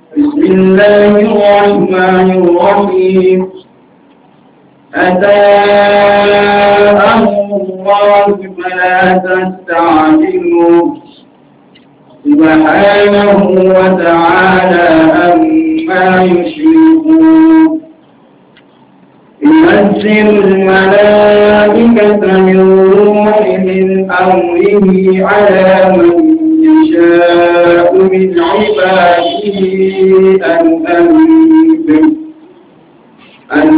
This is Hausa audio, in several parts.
بسم الله الرحمن الرحيم أتى أمر الله فلا تستعجلوه سبحانه وتعالى عما يشركون ينزل الملائكة من روحه من أمره على من يشاء من عباده أن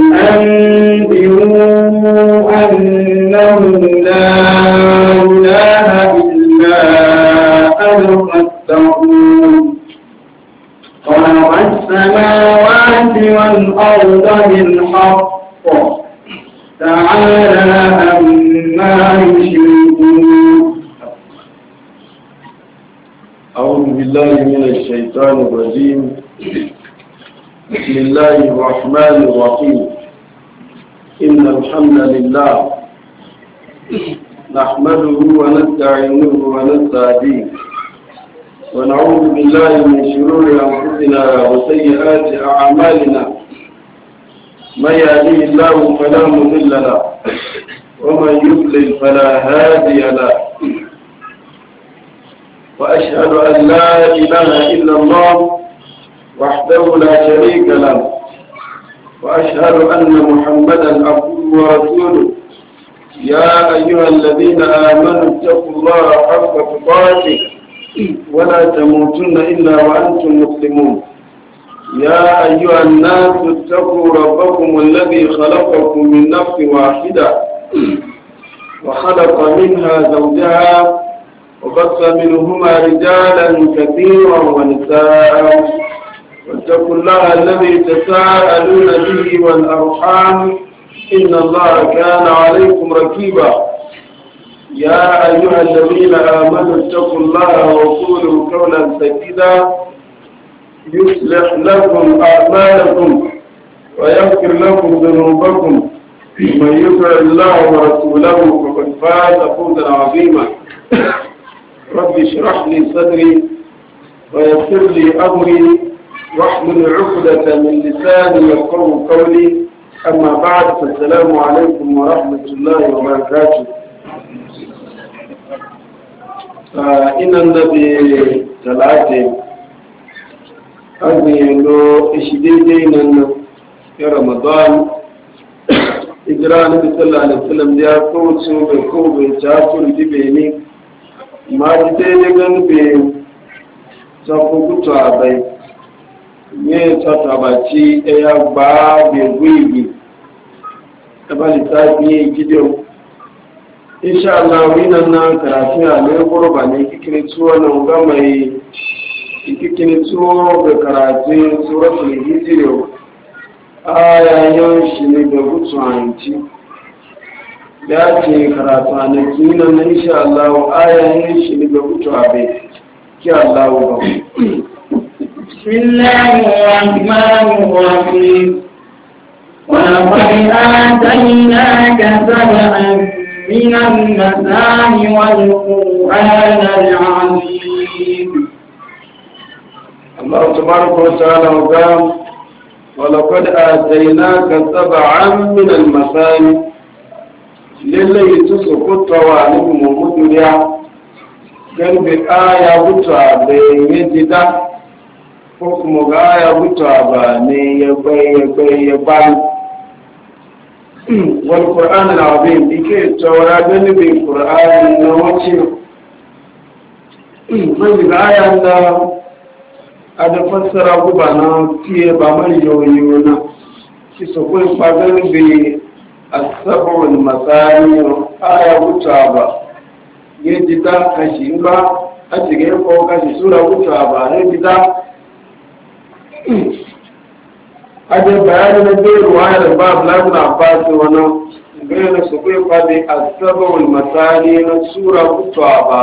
أنذروا أنه لا إله إلا أنا فاتقون خلق السماوات والأرض بالحق تعالى عما يشركون أعوذ بالله من الشيطان الرجيم بسم الله الرحمن الرحيم إن الحمد لله نحمده ونستعينه ونستهديه ونعوذ بالله من شرور أنفسنا وسيئات أعمالنا من يهده الله فلا مضل له ومن يضلل فلا هادي له وأشهد أن لا إله إلا الله وحده لا شريك له وأشهد أن محمدا عبده ورسوله يا أيها الذين آمنوا اتقوا الله حق تقاته ولا تموتن إلا وأنتم مسلمون يا أيها الناس اتقوا ربكم الذي خلقكم من نفس واحدة وخلق منها زوجها وبث منهما رجالا كثيرا ونساء واتقوا الله الذي تساءلون به والأرحام إن الله كان عليكم رقيبا يا أيها الذين آمنوا اتقوا الله وقولوا قولا سديدا يصلح لكم أعمالكم ويغفر لكم ذنوبكم من يطع الله ورسوله فقد فاز فوزا عظيما رب اشرح لي صدري ويسر لي أمري واحلل عقدة من لساني يفقهوا قولي أما بعد فالسلام عليكم ورحمة الله وبركاته إن النبي ثلاثة أغني له إشديدين في رمضان إجراء النبي صلى الله عليه وسلم ديا كوتشو بكوبي جاتور دبيني ما جديدين بي سافوكو أبي nye tatabaci ya gba gbegbo igbe tabalita biye gidiyo insha Allah winan nan karatu a ne gurba ne kikini tuwo nan ga mai kikini tuwo da karatu suratul hijr ayayen shi ne da gutu anci da ce karatu a ne kinan insha Allah ayayen shi ne da gutu abe ki Allah ba بسم الله الرحمن الرحيم ولقد آتيناك سبعا من المثاني والقرآن العظيم الله تبارك وتعالى قال ولقد آتيناك سبعا من المثاني للي تسقط وعلم مدريا قلب آية بطا بيجدا حكم غاية بطا يبان والقرآن العظيم بكي تورا جنب القرآن نوتي من غاية ada fassara gubana kiye ba mai yoyona ki so ko fagan bi as-sab'ul masani aya gutaba yeji ta kashi ba a cike ko kashi sura gutaba ne bida ada bayani na da ruwaya da bab labna abbas wannan gane su ko fadi as-sab'ul masani na sura gutaba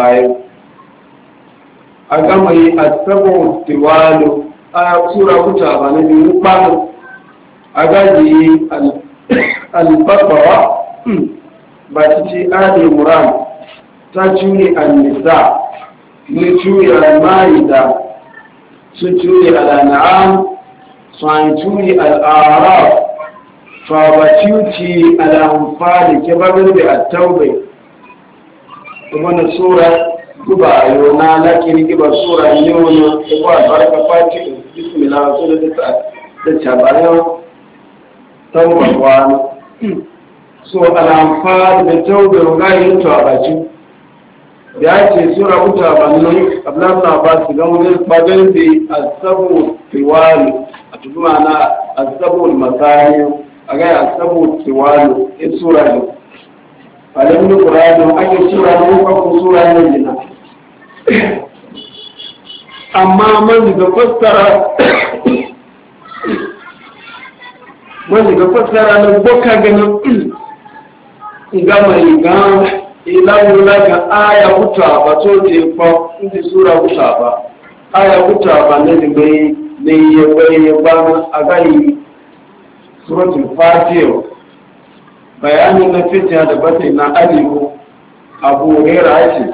a gama yi a sabon tiwalo a tura kuta ba na biyu kwanan a gaji yi albabawa ba ta ce adi muram ta cuni al-nisa ne cuni al-ma'ida سنتوري الأنعام سنتوري الأعراف فبتيوتي الأنفال كبابل بالتوبة ومن سورة كبا يونا لكن كبا سورة يونا كبا بركة فاتح بسم الله سورة تتشابه توبة وانا so al'amfani da taubar gayin tabaci da ya ce sura wuta bannan abdullahi ba su ga wani bagan da asabu tiwali a tuzu mana asabu masani a gaya asabu tiwali in sura ne alamun kurani ake sura ne ko sura ne jina amma man da fassara na boka ganin gama igan ilawula ga aya wuta ba to je fa inda sura wuta ba aya wuta ba ne bai ne ya bai ba a gai suratul fatiha bayanin na fitiya da bata na alihu abu hurairah ce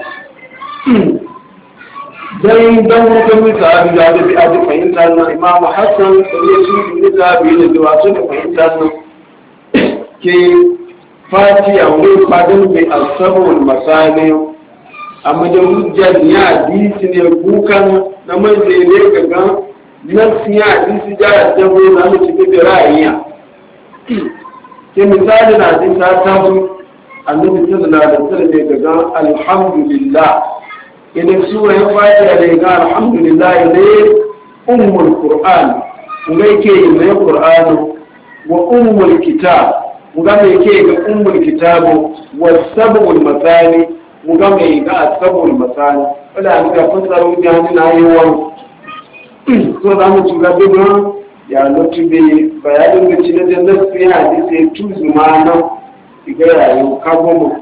dan wata mutane da fahimta na imamu hassan da ya shi mutane da wasu da fahimta na ke fatiya wani fadin mai asabon masane amma da hujjar ya hadisi ne kukan na mai zai gaga nafsi ya hadisi ja dabo na mutu da ra'ayiya ke misali na hadisi ta tabu annabi sallallahu alaihi wasallam ne gaga alhamdulillah idan sura ya fatiya da ga alhamdulillah ne ummul qur'an ngai ke mai qur'ani wa ummul kitab mugame ke ga ummul kitabu wasabul masani mugame ga asabul masani wala ga fasaru jani na yawan so da mu tuga bidan ya lotu be bayanin da cikin da nasu ya hadisi tuzu mana diga yayin kagomo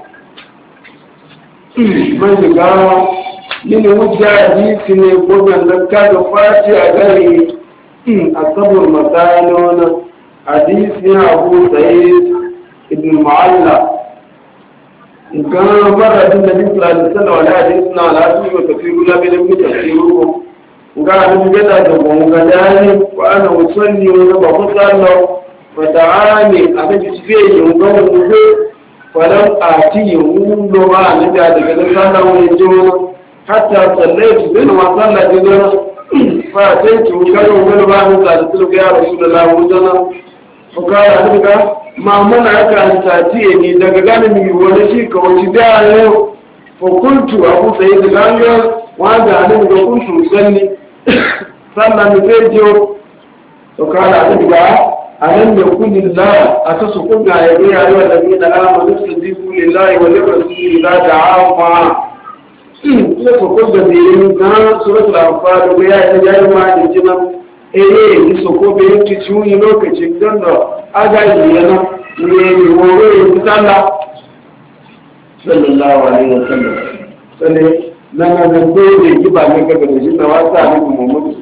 man ga ni wujja hadisi ne goban da ka da fati a gari asabul masani wannan hadisi Abu Sa'id ابن المعلى إن كان مرة النبي صلى الله عليه وسلم على حديثنا على أسفل وكثير لا بلم تفسيره وقال من جدا جبه وقال وأنا أصلي ونبقى صلى ودعاني أبي سفيه وقال فلم آتيه ولما نبي هذا كذا صلى ويجون حتى صليت بينما صلى بنا فأتيت وقال ما نزل يا رسول الله وجنا وقال أنك ma muna aka tatiye ni daga ganin mi wani shi ka wuce da yau fa kuntu abu sai da ganga wanda ne ga kuntu sanni sannan ne zai jiyo to kana da ga anan da kullillah aka su kunga ya ga yayi da ni da amanu sadiqu lillahi wa lirrasuli la ta'afa ko ko da ne ga suratul anfal ga ya ta yayi ma da jinan ni so ko be ki tuni lokacin dan da agaji yana ne woro ya tsalla sallallahu alaihi wasallam sai nan da dole ki ba ne ga da shi da wasa ne Muhammad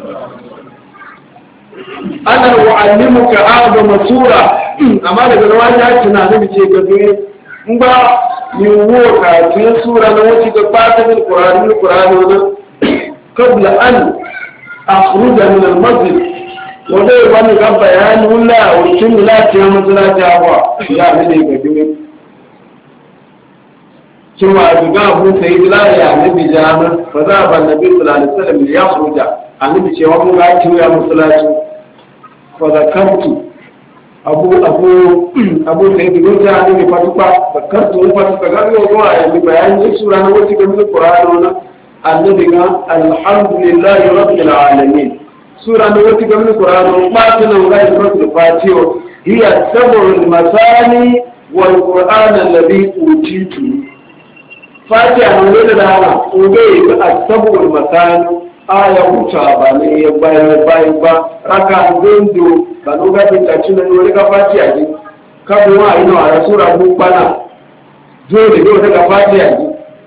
ana wa'allimuka a'zama sura amma daga wani ya tunanin ce ga dole in ba ni wo ka tun sura na wace ga fatan Qur'ani wannan qabla an akhruja min al-masjid wanda ya wani ga bayani wula wakil lati ya masalata wa ya ne ga dole cewa daga abu sai dilaya ya nabi jama fa za ba nabi sallallahu alaihi wasallam ya khuruja annabi cewa mun ga kiyo ya masalati fa zakartu abu sai dilaya ne fatuka zakartu fatuka ga ruwa ya bayani sura na wata ga Qur'ani annabi ga alhamdulillahi rabbil alamin sura na wata ga Qur'ani ba ta nan ga suratul fatiha hiya sab'ul masani wal qur'an alladhi utitu fatiha ne da dama oge ga sab'ul masani aya huta ba ne ya bayan ba raka dondo ba no ga ta cin ne wani ga fatiha ne ka bo wa ina a sura bu bana dole ne daga fatiha ne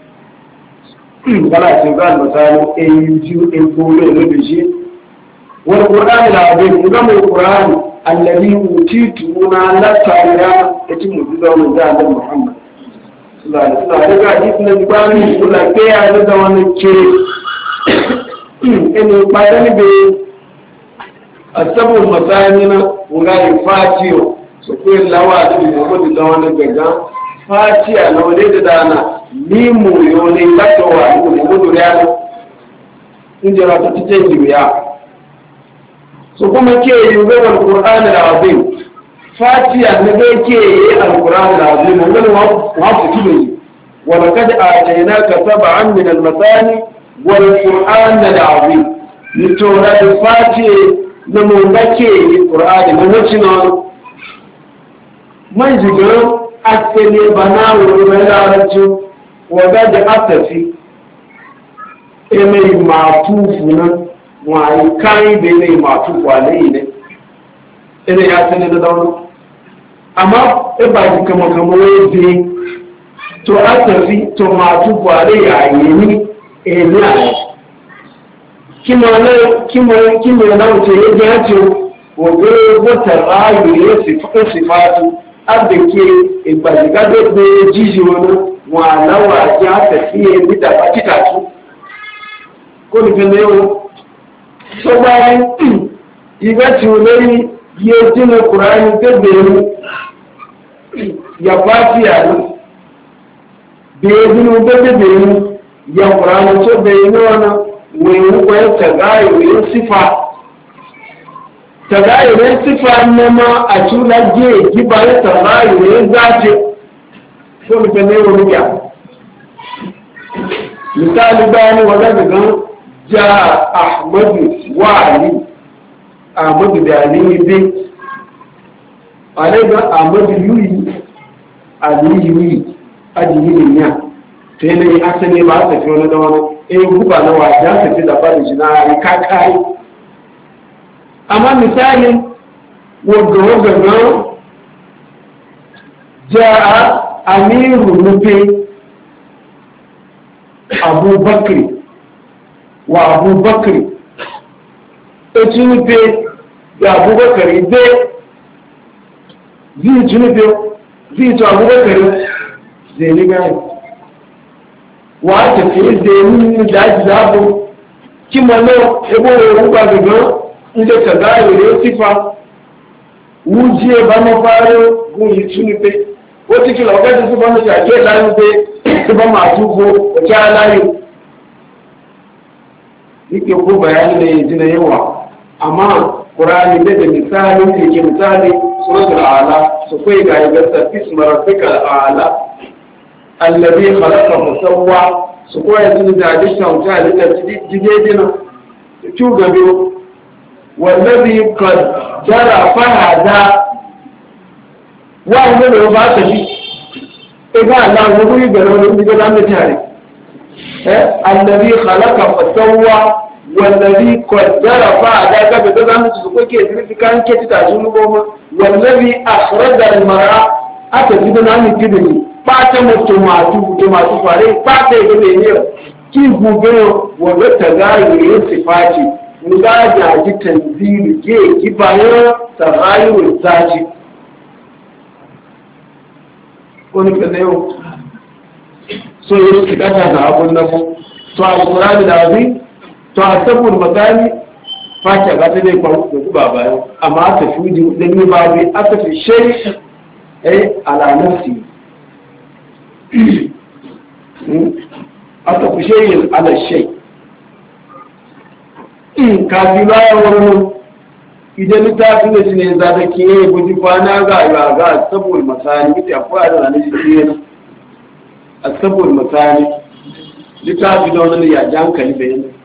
kana ce ga misali ayu ko ne da shi wal qur'an al-azim kuma qur'an alladhi utitu na la ta'ira yace mu da wannan da Allah Muhammad sallallahu alaihi wasallam daga hadisi na bani kula ke ya da wannan ke ene padani be asabul masani na ngai fatiyo so ko lawa da Muhammadu da wani gaga fatiya na wale da dana ni mu yo ne latowa ni Muhammadu ya injira ta tace ya so kuma ke yi ga Al-Qur'an al-Azim fatiya ne da ke yi Al-Qur'an al-Azim wannan wa ku kilo wa laqad atainaka sab'an min al-masani wal Qur'an al-Azim ni to da fatiya na mu da ke yi Qur'ani na wucin man jiga asali bana wuri mai larabci wadda da asafi mai matufu nan wani kayi da mai matufu a layi ne ina ya sani da daunar amma ba ji kama wai zai to asafi to matufu a layi a yi ni eni a yi kima na wuce ya ji hace wadda wata rayu ya sifatu abeke ìgbàlégádé pé jíjí wọn wọn àláwọ̀ àti àtẹ̀sí ẹbí dàbá títà tó kó nìkan ní o tó bá rí ìgbà tí o lórí yíò dínà kùránì tẹ́gbẹ̀ẹ́ yàpá sí àná bèèrè nínú tẹ́gbẹ̀ẹ́ yà kùránì tó bẹ̀rẹ̀ náà náà wọ̀nyí wọ́n tẹ̀gá ìwé sífà tagayirin sifa nema a tula je giba ya tagayirin zace ko mu ne wani ya misali bani wanda daga ja ahmadu wa ali ahmadu da ali bi alaiga ahmadu yuyi ali yuyi ajiyi ya sai ne asali ba ta fi wani da wani guba na wajen ta fi da ba da jina kakai amma misali wadda ja amiru nufe abubakar wa abubakar eci nufe da abubakar ide zai ci nufe zai to abubakar zai ni gani wa tafi zai ni da ake zabo kima nan ebo ruba gaga inda ka zahiri sifa wujiye ba mafari gun yi tunipe wata kila wakati sifa na shake layu pe sifa masu ko wace layu yake ko bayani da yanzu na yawa amma ƙurani da misali da ke misali suratul ala su kai ga yagarsa isma rabbika ala allazi khalaqa fasawwa su koya yanzu da hadisa mutane da jidedina su gabe والذي قد جرى فهذا وأن لو بات شيء إذا لا نقول بلون نقول أن تاري الذي خلق فسوى والذي قد جرى فهذا كبد أن تسوق كذا كان كذا تجنبه والذي أخرج المرأة أتجد أن تبني بات مجتمعات فاري بات يبني كيف بيو وبتغير صفاتي ngaja ji tanzili ke kibayen tagayul zaji wani kaza yau so yau su kata da abun nan to alqur'ani da abi to asabul magani fata ga ta dai kwan ku ba bayan amma ta fuji da ni ba bi aka fi shay ala nafsi aka fi shay ala shay kafin bayan wani idan littafi da shi ne za ta ke guji kwana ga saboda masani ita akwai da ranar shi ne a saboda masani littafi da wani ya ji hankali da yana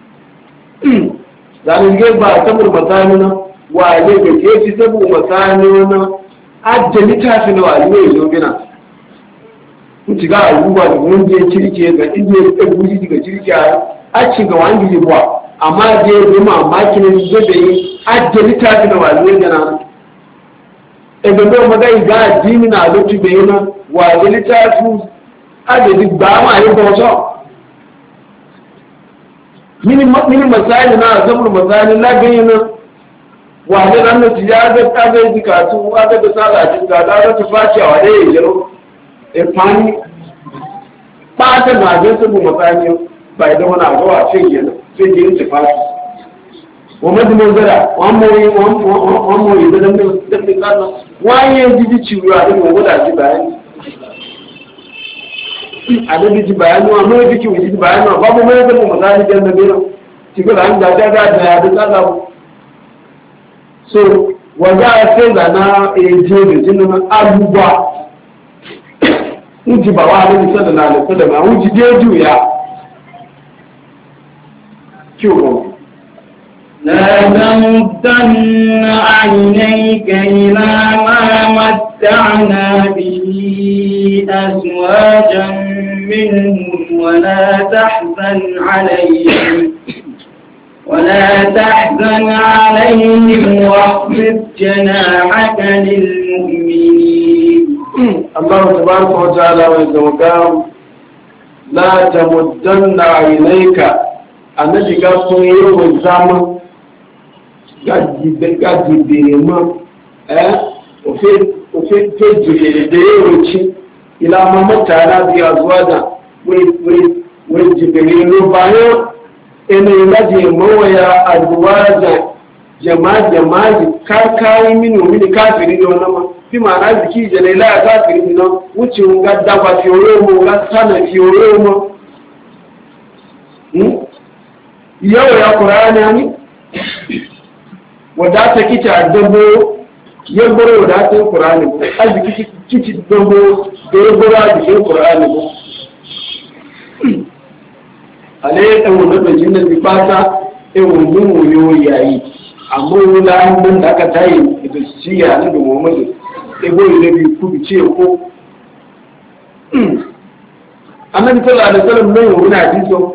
zanen gai ba a saboda masani na waje ga ke ci saboda masani na adda littafi na waje mai zo gina kun ci ga abubuwa da wanda ya cirke ga inda ya tsaye guji daga cirke a ci ga wani jibuwa amma je yi mamaki ne zobe yi ajiyar tafi da wajen gana ebe ndo magai ga addini na lotu da yi na wajen tafi ajiyar ba ma yi bauta mini masali na zamur masali lagayi na wajen an nati ya ga tagai jikatu aka da salacin ga da ta faci a wadai ya jiro efani ba ta majin sabu masali ba idan wani abuwa ce yana sai je yin tafasi wọ́n ti mọ̀ gbẹ́dà wọ́n mọ̀ ìgbẹ́dẹ́gbẹ́ kánà wọ́n yẹ jíjí tìrú àdébò owó dàjí báyìí àdébì ti báyìí wọn mọ̀ ìdíkì wìdí ti báyìí náà bábọ̀ mọ̀ ẹgbẹ́ mọ̀ sáà ní jẹ́ ẹgbẹ́ náà ti gbé láń gbàgbé àjẹ́ àdékálà so wọ́n dá ẹsẹ̀ ìgbàna èjì rẹ̀ sínú àgbùgbà ń ti bàwá àdébì sọ́dọ̀ náà lè sọ́dọ̀ náà ń jíjẹ́ jù ya kí o mọ̀. لا تمدن عينيك إلى ما متعنا به أزواجا منهم ولا تحزن عليهم واخفض جناحك للمؤمنين. الله تبارك وتعالى ويقول لا تمدن عينيك النبي قال صغير والزامن gajibere mọ́ òfin jìbèrè dèrèwòci ìlànà mọ́tàrà bí àzúwádà wọ́n jìbèrè ló bayan ẹni ìlàjì mọ́wàá àzúwádà jama'i káàkiri mini káàkiri ní ọ̀nà ma bí ma náà ziki ìjẹ̀lẹ̀ ilá káàkiri ní náà wúci ń ga dágbà fi oró mọ́ ga sánà fi oró mọ́ yau ya kùránì ní wadata kici a dambo ya gboro wadata yin ƙura'ani ko arziki kici dambo da ya gboro a jikin ƙura'ani ko alayyar ɗan wani da jinnan bi fata ɗan wani wuyo yayi amma wula hannun da aka tayi da shi ya na da muhammadu ɗabo yi da bi ku ce ko annabi sallallahu alaihi wasallam ne wani hadiso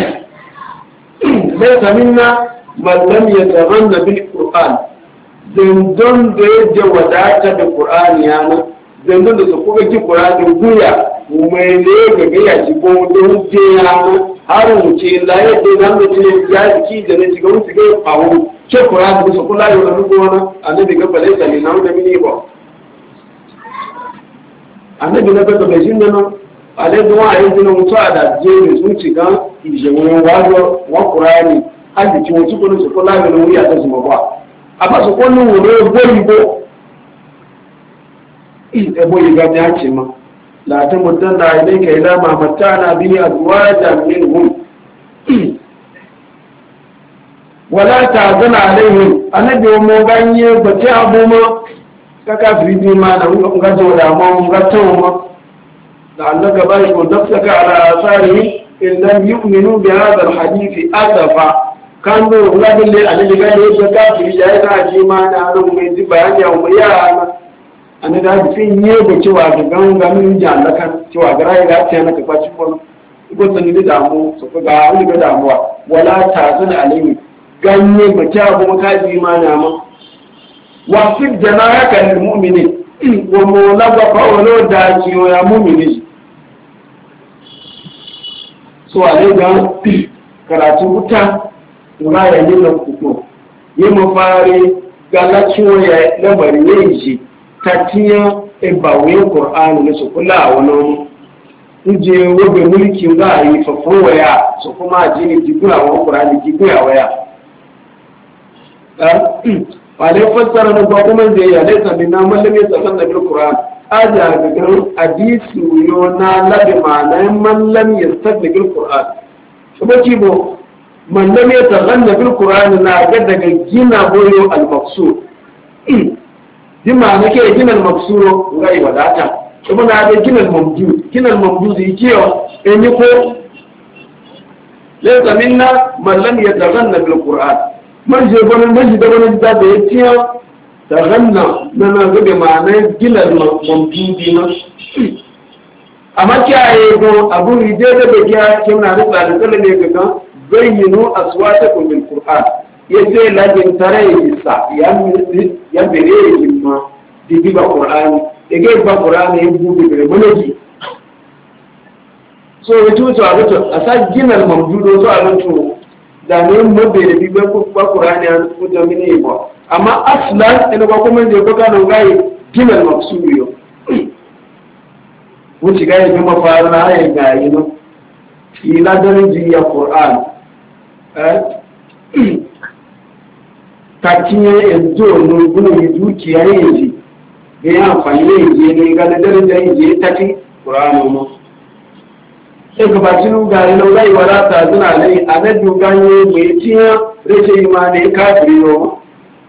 bai saminna man lam yatamanna bil qur'an zendon da ya wadata da qur'ani yana zendon da su kuka ki qur'ani guya mai ne ga ya ci ko don je yana har mu ce la ya de nan da ce ya ki da ne ci ga mu ci ga fawo ke qur'ani da su kula yau da gona annabi ga balai da ne nan da mini ba annabi na ga da jin nan ale do wa yin nan mutuwa da je ne sun ci ga ijewo wa qur'ani aji tí wọ́n tí kò ní sọ̀kọ́ láàrin lórí àtẹ́sùmọ̀ bá abásọ̀kọ́ ní wọ́n lórí gbóyìnbó ẹgbó yìí gani á ce ma láti mutum da ilé ka ila mamata na biyu a zuwa jami'in hun wala ta zana alaihin annabi wa ganye bace abu ma kaka firidi ma na ngajo da ma ngatawo ma da Allah gaba shi ko nafsaka ala asari in lam yu'minu bi hadha al-hadith asafa kan do labille annabi ga ne ga kafiri ya yana ji ma da ran mai ji bayani a mu ya annabi da fin ne da cewa ga ganga min ji Allah kan cewa ga rai ga ta naka kwaci ko ko sanin da mu so ga wani ga damuwa wala tazun alaihi ganye ba ta kuma ka ji ma na ma wa fi janaka lil mu'minin wa mawlaba qawlu da ki ya mu'mini so ale ga karatu wuta nga ya yi na kuku yi mafari galaciwo ya lamari ya yi ta tiya ibawin ƙor'ani na su kula a wani ije wabe mulki za a yi fafon waya su kuma ji ne jikuna wa ƙor'ani jikuna waya ba dai fassara na ba kuma da ya laisa bin na mallame tsakan da bil ƙor'ani aji a gagarin hadisi yo na labi ma'anayin mallam ya sadda bil ƙor'ani shi ba ki bo man lam yataghanna bil qur'an na ga daga gina boyo al maqsur dima nake gina al maqsur ngai wadata kuma na da gina al mamdud yiyo enyi ko laysa minna man lam yataghanna bil qur'an man je gonan man da gonan da yiyo taghanna na ga da ma'ana gina al mamdud na amma kiyaye go abu rije da bakiya kina da tsarin ne ga bayyano aswatakum bil qur'an yace lajin tare isa ya bere himma dibi ba qur'an ege ba qur'an ya bubu bere manaji so yato to a to asa ginal mamdudo to a to da ne mo bere bi ba qur'an ya ko da mini ba amma aslan ina ba kuma je ko kana ngai ginal maqsudiyo wuci ga yi mafara na ayi ga yi no ila darin ji ya qur'an kakinye yanzu nurgunan yi dukiya yanzu da ya amfani yanzu ne ga na daraja yanzu ya tafi ƙuranu ma sai gabacin gari na zai wadata zina ne a na doganye mai ciya rashe yi ma da ya kafiri yau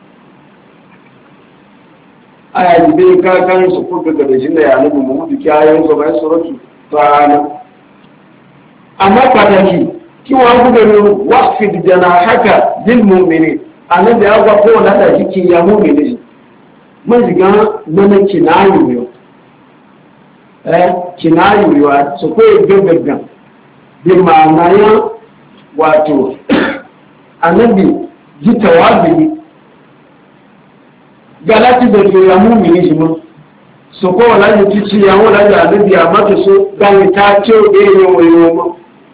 a yaji bai kakan su kuka gaba shi da yanar mu mutu kyayen su bai suratu ta amma pataki kiwon gudanar wasfid jana haka jin mummini a nan da ya gwa kowane da jikin ya mummini man ziga mana kinayu yau kinayu yau su kwaye gaggagan bi ma'anayen wato annabi ji tawabili galati da ke ya mummini shi mun su kowane da jikin ya wula da annabi a mata so gani ta ce ɗaya yawon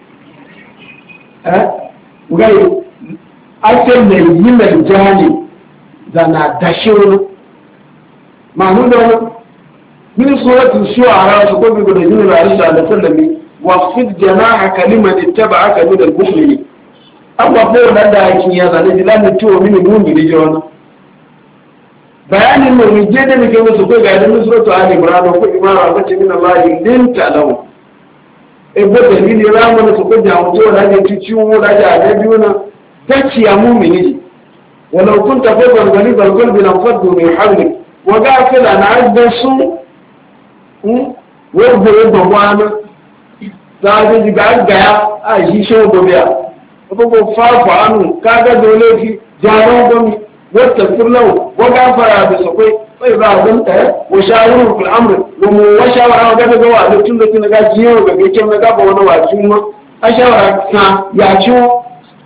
gai ake mai yi mai jani da na dashe wani ma'anu da wani min suratun shu'ara su ko biyu da jini da aisha da sallami wa fit janaha kalimar ittaba aka min al-bukhli abba ko da da yake ya zane dilan to min mun bi da wani bayanin mu je da nake musu ko ga da suratu ali imran ko imara ko min Allah linta lahu ebe dalili ramana su kuja mutu da ne ciwo da ja da biyu na taciya mu'mini walau kunta fadlan ghalibal qalbi lam faddu min hawlik wa gafila na addasu wo bo bo wana da ji ga a shi sho gobiya ko fa anu kaga dole fi jaran gomi wata kullu wa gafara da sakai sai ba zan ta wa shawaru fil amr wa mu wa shawara ga ga wa tun da kina ga jiyo ga ke na ga ba wani wakin ma a shawara ka ya ciwo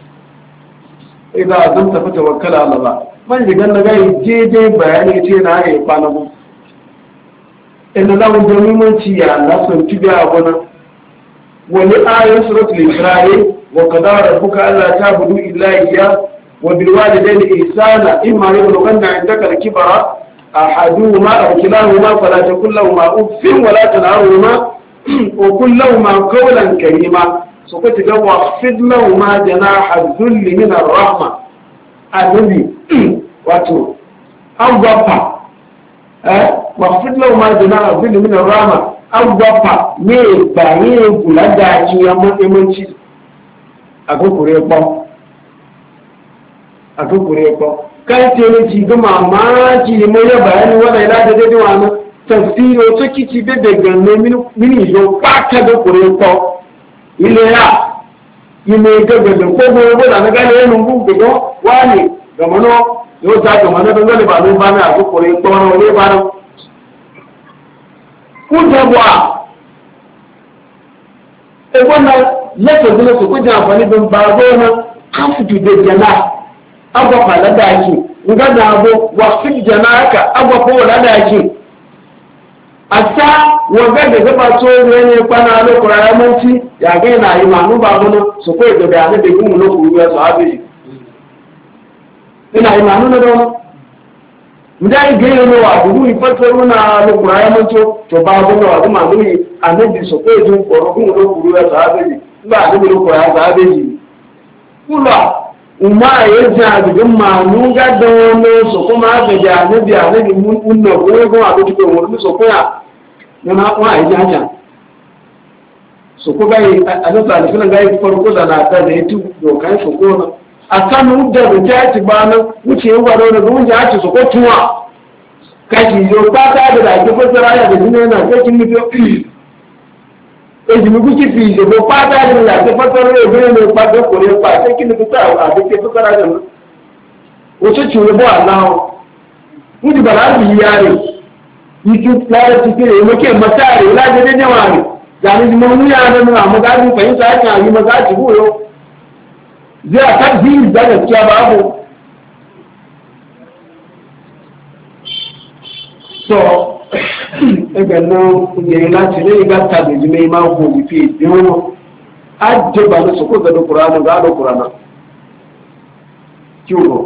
idan zan ta fita wakala Allah ba man ji ganna ga je bayani ce na ya kwana mu inda za mu da muhimmanci ya Allah sun tibiya gona wani ayat suratul isra'i wa qadara rabbuka alla ta'budu illa iyyah wa bil walidayni ihsana imma yablughanna 'indaka al-kibara أحدهما أو كلاهما فلا تقل لهما أف ولا تنهرهما وقل لهما قولا كريما سكت لو واخفض لهما جناح الذل من الرحمة الذي واتو أو ضفا واخفض لهما جناح الذل من الرحمة أو ضفا ميبا يبلا داكي يمنشي أكو كوريكو kan tere ci ga mamaki mai ya bayani wanda ila da daidai wani tafsiri wato kici be da ganne mini yo pata da kure ko ile ya ile ga ga ko go da na gane mun bu go wani ga mano yo ta ga mano da gane ba no ba na ko kure ko no ne ba no ku ta bwa e wannan lafa da su ku ja fani bin ba go na afu da jana agwa kwala da ake nga da abu wasu janaka agwa kowa da ake a ta waga da gaba so ne kwana na kurayamanci ya ga yana yi manu ba mana su koyi da bayanai da gumu na kuruwa su abin ina yi manu na dawa mu da yi gaya na wa gumu ifatar na kurayamanci to ba gumu wa gumu manu a nan da su koyi jin koro gumu na kuruwa su abin ba a gumu na kurayamanci su abin kula umma ya jabigin manu gadon wani su kuma ga janibi a nabi munna ko kuma a cikin wani su koya yana kuma a jaja su ko gai a nan salifin gai farko da na ta da yato dokan su ko a kan da ta ci ba nan wuce yin gwado da zuwa ya ci su ko tuwa kashi yo ba ta da ake fasara ya da jini yana sai kin nufi ejimi kuki fi ìṣègbè pátá ní àti fọ́tọ́rọ́ ìbéèrè ní ìpàdé kò lè pa àti kí ni kúta àdéké tó kára jẹ̀ mọ́. òṣèṣù rẹ̀ bọ́ àná o ń di bàrà bí ìyá rẹ̀ ìtú lára ti kéré ìmọ̀kẹ́ mọ́tà rẹ̀ láti dédé wà rẹ̀ jàní ni mo ní àná nínú àmọ́gájú fẹ̀yìntà àti àyè mọ́gájú bò yó. zai a kan bí ìgbà gaskiya ba abu. so ẹgbẹ̀ náà ìyẹ̀yìn láti lè gbá tàbí ìjìnlẹ̀ máa kò ní fi ìdíwọ́n á jẹ́ bà ní sọ́kò gẹ́dọ̀ kùránà gáàdọ̀ kùránà kí o rọ̀.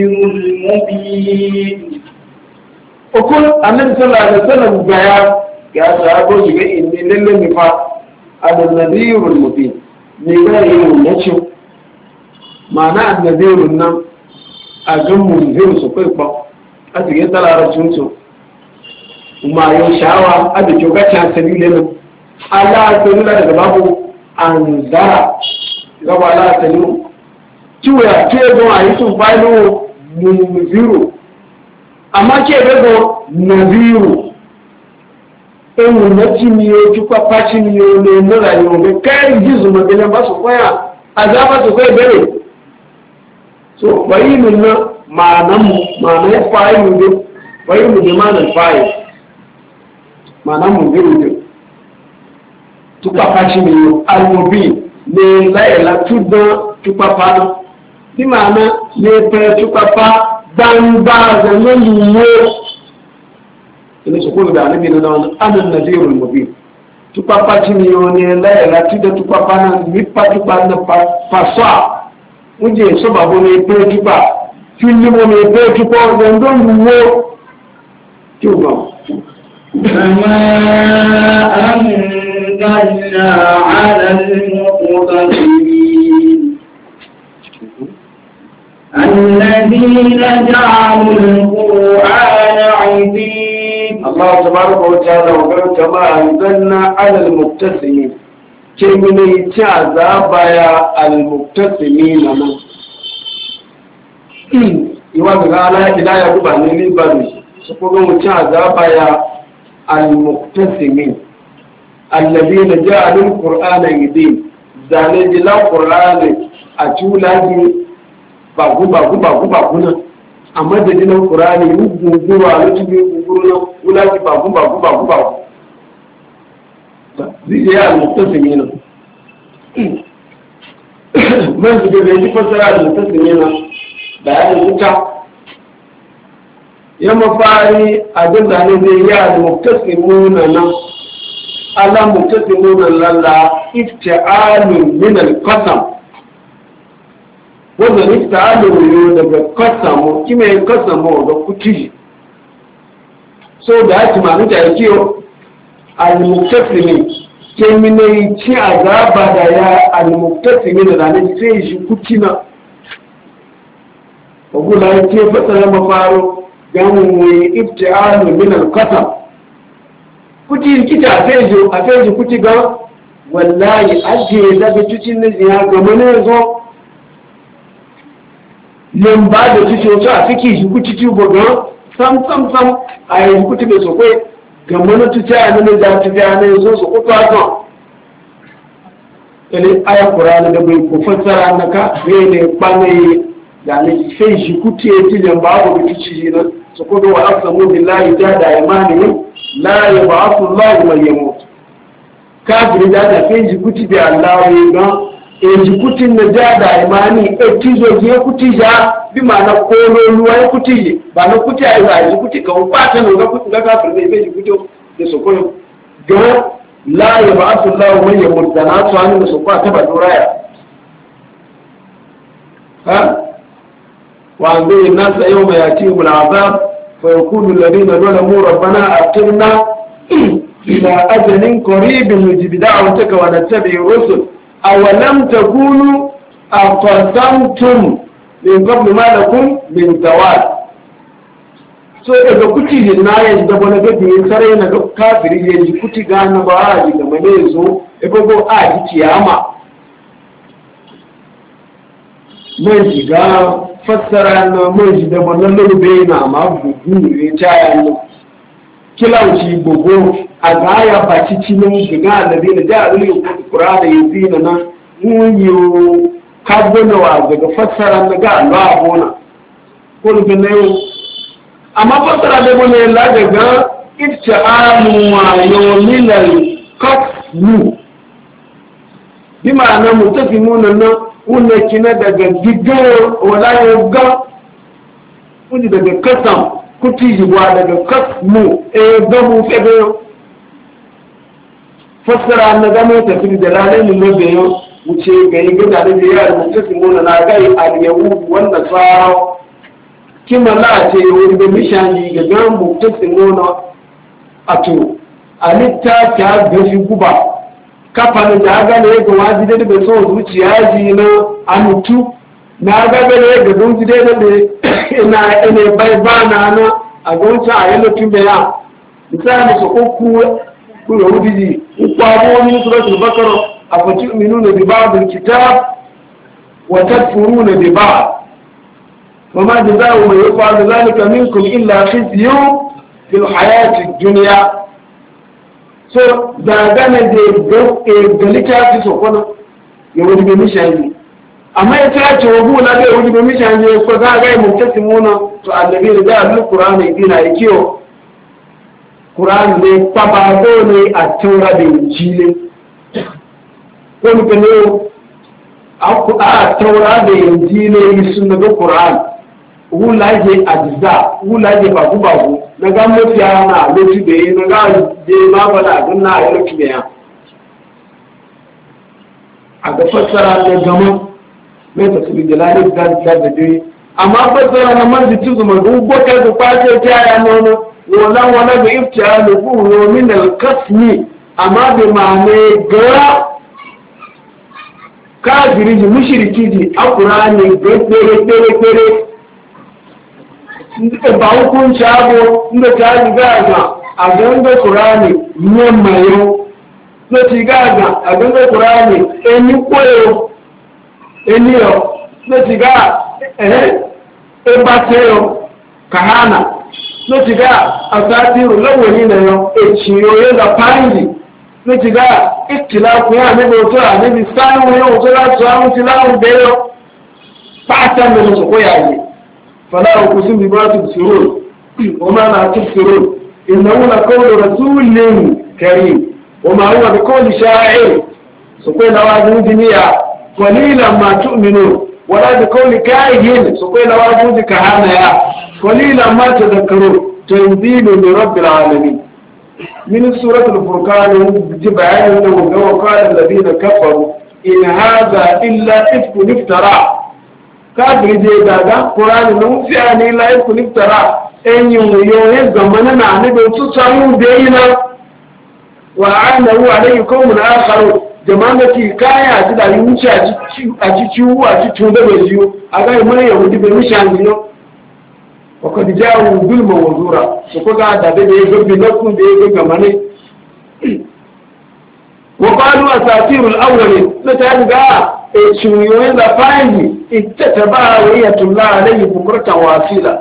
Okun annabi sallallahu alaihi wasallam gaya ya sabo shiga inni lalle mi fa an-nadhirul mubin ne ga yin nace ma'ana an-nadhirun nan a gan munzir su kai fa a cikin talaracin su kuma yau shawa a da kyoga can sabile nan Allah ta nuna daga babu anzara gaba Allah ta nuna kiwa ke go a yi sun falo munziru amma ke go naziru in na cimiyo ki kwakwa cimiyo ne na rayuwa ga kayan jizu maganin ba su kwaya a zafa su kai bane so bayi min na ma'anan fayi mu ne bayi mu ne ma'anan fayi ma'anan mu zai ne tu kwakwa cimiyo almobi ne layala tudon tu kwakwa na di ma'ana ne fẹ́ tu kwakwa gbangba zanen yiwu ina su kuma da alibi na wani anan nazirul mubin tukpapa ti ni o ni ẹlẹ́yẹ̀lá tí dẹ tukpapa náà nípa tukpa ní pasọ́ oúnjẹ sọ́bàbọ̀ ní ẹgbẹ́ tukpa tí nímọ̀ ní ẹgbẹ́ tukpa ọ̀gbọ̀n tó ń wo tí ó gbọ́n. كما أنزلنا على المقتسمين الذين جعلوا القرآن عظيم الله تبارك وتعالى وقال كما أنزلنا على المقتسمين كمن يتعذاب يا المقتسمين يوافق على إلا يقول عن البر سقوط يتعذاب يا المقتسمين الذين جعلوا القرآن عظيم ذلك لا القرآن أتولى bagu nan a madadin Qur'ani yi guguru a lokacin guguru nan wulaji bagu zai yi al-muktasimi nan man su da ji fasara al-muktasimi nan da ya rubuta ya mafari abin da ne zai yi al-muktasimu nan al-muktasimu nan lalla ifti'alun min al-qasam wanda ni ta aluru daga kasamu kime kasamu ga kuti so da ake manu da yake al-muktasimin ke mine ci azaba da ya al-muktasimin da ne sai shi kuti na ogula yake fasara mafaro gamun wai ibtialu min al-qasam kuti kita sai ji kuti ga wallahi aje daga tucin ne ya ga mun zo yin ba da ci ce a fiki shi kuci ci gogon sam a yi kuti mai sokwai ga mana tuta ya nuna da tuta ya nuna so su kuka son ilin aya kurani da bai ku fassara na ka bai ne kwane da ne sai shi kuti ya ci jan babu da tuci shi nan su kudu wa aksamu billahi ta da imani la ya ba su Allah mai yamo kafiri da ta sai shi kuti da Allah ya ga ejikutin na ja da imani etizo je kutija bi mana kolo ruwa ya kutije ba na kuti ai ba ejikuti ka kwata no ga kuti ga kafir ne bai jikuto da sokoyo ga la yab'athu Allahu man yamut dana to an su kwata ba duraya ha wa anzir an-nas yawma yatihim al-'adab fa yaqulu alladhina zalamu rabbana atina ila ajalin qaribin nujib da'wataka wa nattabi'ir rusul أولم تكونوا أقسمتم من قبل ما لكم من زوال so daga kuti ne na yanzu da wani gabi ya sarai na kafiri ya ji kuti gane ba a ji game ne zo ibogo a ji kiyama mai shiga fassara na mai ji da wannan lurbe na ma gugu ne caya ne kilauci gogo a gaya ba cicinin shiga da zai da jihar ilimin kura da ya zina na munyo kagonawa daga fassara na ga alwa abona ko rufin na yau amma fassara da wani yalla daga ifta'alu wa yawmilal qatlu bi ma'ana mutafimuna na wannan kina daga gigawa wala yoga wani daga kasam kuti jiwa daga kasmu gamu febe fassara na gamo tafi da ranar lulluɓe yau wuce ga yi gina da jiya da mutafimuna na gai al-yahudu wanda tsara kima la ce wani da mishani ga gan mutasimuna a to alitta ta gashi guba kafa da ga ne ga waji da bai so zuciya ji na anutu na ga ne ga zuci da ina bai bana na a gonta a yana tun ya misali su ku yahudi kwabo min suratul baqara afatu'minuna bi ba'd al-kitab wa takfuruna bi ba'd وما جزاء من يفعل ذلك منكم إلا خزي في الحياة الدنيا so da gane da littafi so kwana ya wuri bai mishanji amma ya ta ce wabu na ga wuri bai mishanji ko za ga mu tasimuna to annabi da da alqur'ani dina ya kiyo qur'an ne tabado ne a taura da injili ko mu ne a taura da injili sunna da qur'an wulaje ajza wulaje babu na ga mutiya na lokaci da yi na ga je ma bana don na yi lokaci da ya a ga fassara da gama mai tafsiri da lalai da dai amma fassara na man jitu zuma gubota da kwace ta ya nono wala da iftiya da ku min al-kasmi amma bi ma'ane ga kafiri ji mushriki ji alqur'ani ga dere ba hukunci abu inda ta yi gaga a ganga kurani yin mayo na ti gaga a ganga kurani eni koyo eniyo na ti ga ebateyo kahana na ti ga asatiru lawani na yo echiyo da panji na ti ga ikilafu ya ne boto a ne bi sanu yo to la so amu tilawu beyo pata me so koyaye فلا أقسم بما تبصرون وما لا تبصرون إنه لقول رسول كريم وما هو بقول شاعر سقينا واجود نيا قليلا ما تؤمنون ولا بقول كاهن سقينا واجود كهانا قليلا ما تذكرون تنزيل من رب العالمين من سورة الفرقان جبعان وقال الذين كفروا إن هذا إلا إفك افتراء kafiri je daga Qur'ani mun fi ani la yakun iftara enyu yoye zamana na ne be su samu bayina wa anahu alayhi qawmun akharu jama'ati kaya ji da yuci a ci ciwo a ci tunda be jiyo aga mun yahudi be mishan jiyo wa kad ja'u bil mawzura su ko ga da be gobi na kun be ga mane wa qalu asatirul awwalin na ta ga ciyoyin da fahimci ita ta ba wa iya tulla alayhi bukurtan wasila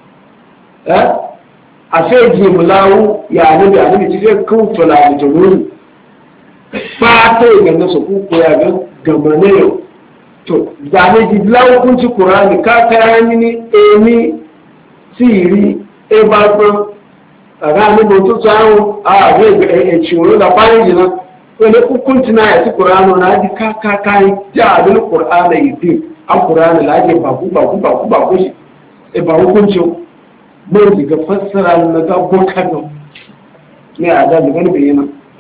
a sai ji mulawu ya nabi a nabi cikin kawtula da jamhuri ba ta yi ganda su kuku ya ga gamane yau to zane ji lawu kunci kurani ka kaya mini emi siri ebagbon a ga nabi otu tsawon a zai ga ciyoyin da fahimci na wani hukunci na ya ci ƙur'ano na ji kayi jadin ƙur'ana yi din an ƙur'ana laje baku shi ba hukuncin mai diga fassara na gabo kano ne a da gani bayyana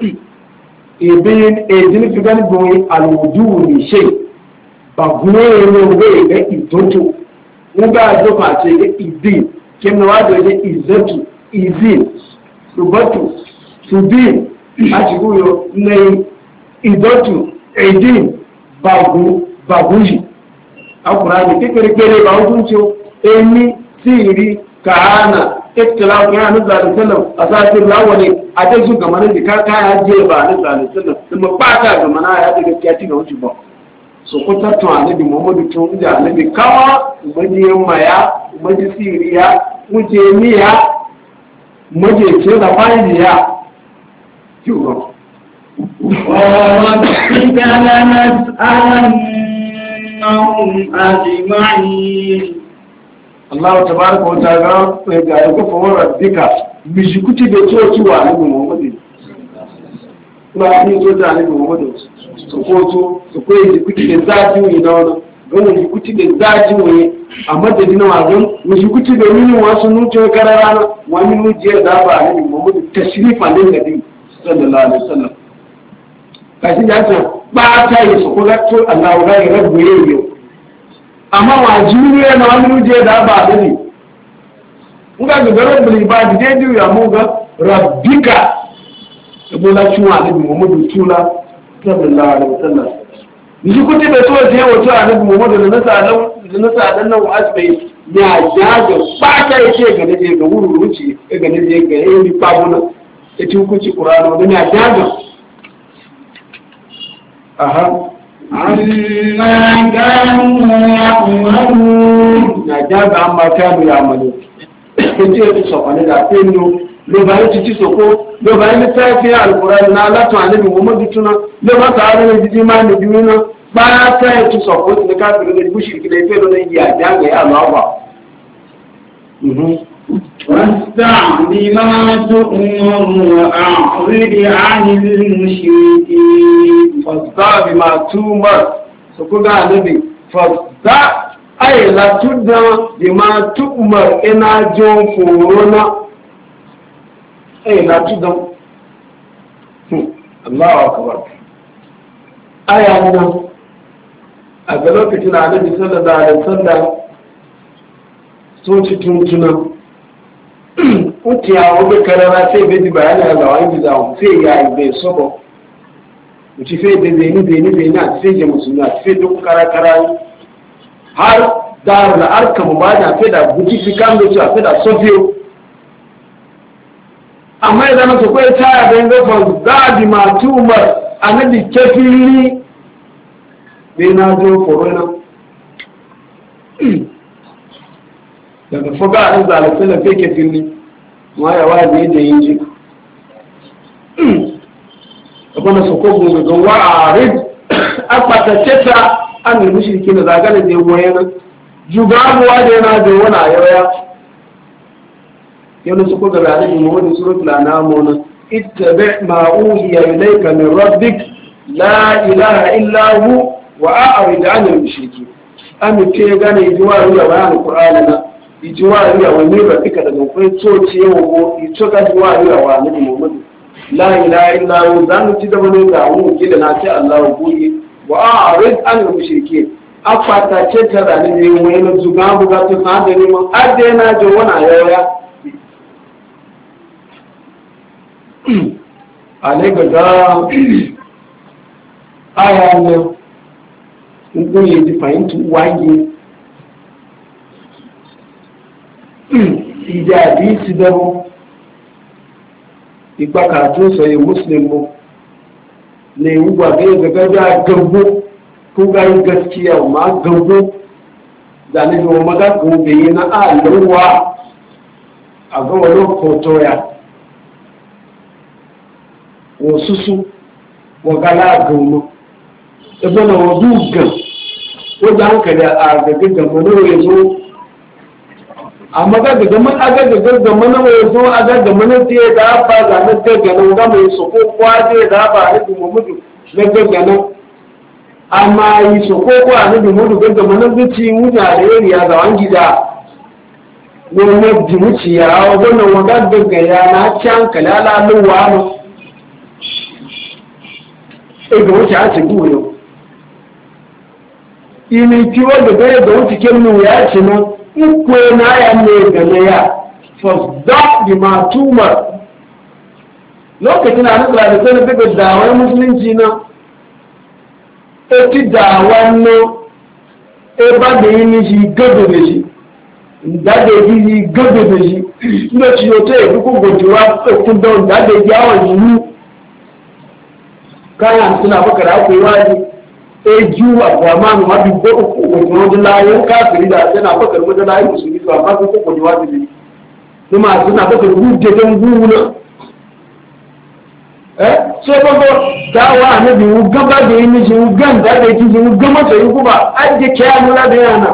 ejin fi gani goyi alwudu ni she ba gune ne ga ga idoto mun ga zo ma ce ga idin kin na wado ga izatu izin rubatu subin àtìkúyọ ní ìdọ́tù èdè bàgújì akùnrin kékeré bá ọdún tí ó ẹni tí ìrí kàánà ìtìlá ọkùnrin àníṣàlẹ̀sẹ́lẹ̀ àsáàtì láwọlé àtẹ́sù gàmánà ìdíká káyà jẹ́ bà àníṣàlẹ̀sẹ́lẹ̀ tí mo pàtà gàmánà àyàtẹ́gẹ́ kí á tí gà ó ti bọ̀ sọkútà tún àníbi mọ́mọ́dù tó ń jà àníbi káwọ́ ìmọ̀jì ẹ̀mọ̀ya ìmọ̀jì sí ìríya mújẹ níyà mújẹ tí ó dàpá ìdíyà وربك لنسألنهم أجمعين الله تبارك وتعالى يقول وربك بشكوتي بتوتي وعلى محمد لا يجوز على محمد سقوطه سقوط يجكوتي بذاتي وينانا gano jikuti da zaji waye a madadin wajen jikuti da mini wasu nuce kararana wani nujiya da ba a nabi muhammadu tashrifa ne ga din sallallahu alaihi wasallam kashi ya ce ba ta yi su kula to Allah ga ya rabu yau amma wajibi ne na wani nujiya da ba a nabi muka ga rabbul ibadi dai ya mu ga rabbika ibo la chuwa ne Muhammadu tula sallallahu alaihi wasallam ni kuti be to je wato annabi Muhammadu da nasa dan nan asbai ya jaga ba ta yake ga ne ga wururuci ga ne ga yi pabuna ita hukunci Qur'ani da ya jaga aha amma kanu ya'malun ya jaga amma kanu ya'malun kace su sokane da tenu lo ba yi ci soko lo ba yi tafi alquran na la to anabi Muhammad tuna lo ba ta ara ne jima ne juna ba ta yi ci soko da ka fi da mushriki da fe da ya jaga ya Allah ba واستع بما تؤمر وأعرض عن المشركين فاصدع بما تؤمر سكونا النبي فاصدع أي لا تدع بما تؤمر إنا جون فورونا أي لا تدع الله أكبر أي أنا أقولك تنا النبي صلى الله عليه وسلم soci tuntuna utiya obe karara sai bai di bayani a gawan gida sai ya yi bai sobo uci sai da zeni a sai ya musulmi a sai duk karakara har dar da arka mu ba da sai da buki fi kan da su a sai da sofiyo amma idan su kai taya da yin gafan zaɓi matumar a na dike fili bai na zo korona daga fuga a ɗan zalafi da fake fili ma ya wa da yadda yin ji abin su ko gobe ga wa'arid a ɓatace ta an da mushriki da zagana da yawon yana jugabuwa da yana da wani a yawaya yana su ko gaba da jima wani surat lanamona ittabi ma uhiya ilayka min rabbik la ilaha illa hu wa a'rid 'anil mushriki amince gane jiwa ruwa bayanin qur'ani na ijiwa riya wa ne ba fika daga kai tsoci yawa ko ito ka jiwa riya wa nabi Muhammad la ilaha illa hu zan ci da wani ga mu kida na ce Allah goyi wa a'rid an mushrike afata ce ta da ne wani na zuga buga to sa da ne mu adde na jo wana yaya ale ga aya ne in yi di fahimtu wangi ìjà àdíìsì dẹ́mọ́ ipa kàtún sọ̀yẹ̀ muslim ne wuwa ga yin gagaga gambo ko ga yin gaskiya ma gambo zane da maga gobe yi na alawa a ga wani hoto ya wasu su wagala gambo ebe na wadu gan wadda hankali a gagaga mana ya zo amma ga daga man aga daga ga mana mai zo aga da mana ce da ba ga na daga nan ga mai so ko kwaje da ba ne mu mutu daga nan amma yi so ko kwa ne mu mutu daga mana zuci mutane ya ga wangi da ne ne jimuci ya wannan waga daga ya na can kalala luwa no e ga wuce a cikin gudu ini kiwo da ga wuce kenu ya ci no ukwe na ya ne gane ya fasda bi matumar lokacin da annabi da sanin daga dawar musulunci na eti dawan no e ba da yin shi gado da shi da da yi gado da shi ina ci yoto e duk gojuwa kun da da yawon yi kana suna baka da akwai wani eju akwamanu mabi ko uku wajen layin kafiri da yana bakar wajen layin musulmi to amma ko ko jawabi ne kuma suna bakar guje dan guna so ko dawa ne bi gaba da yin ji gan da da ji gama da yi kuma aje kiyamu la da yana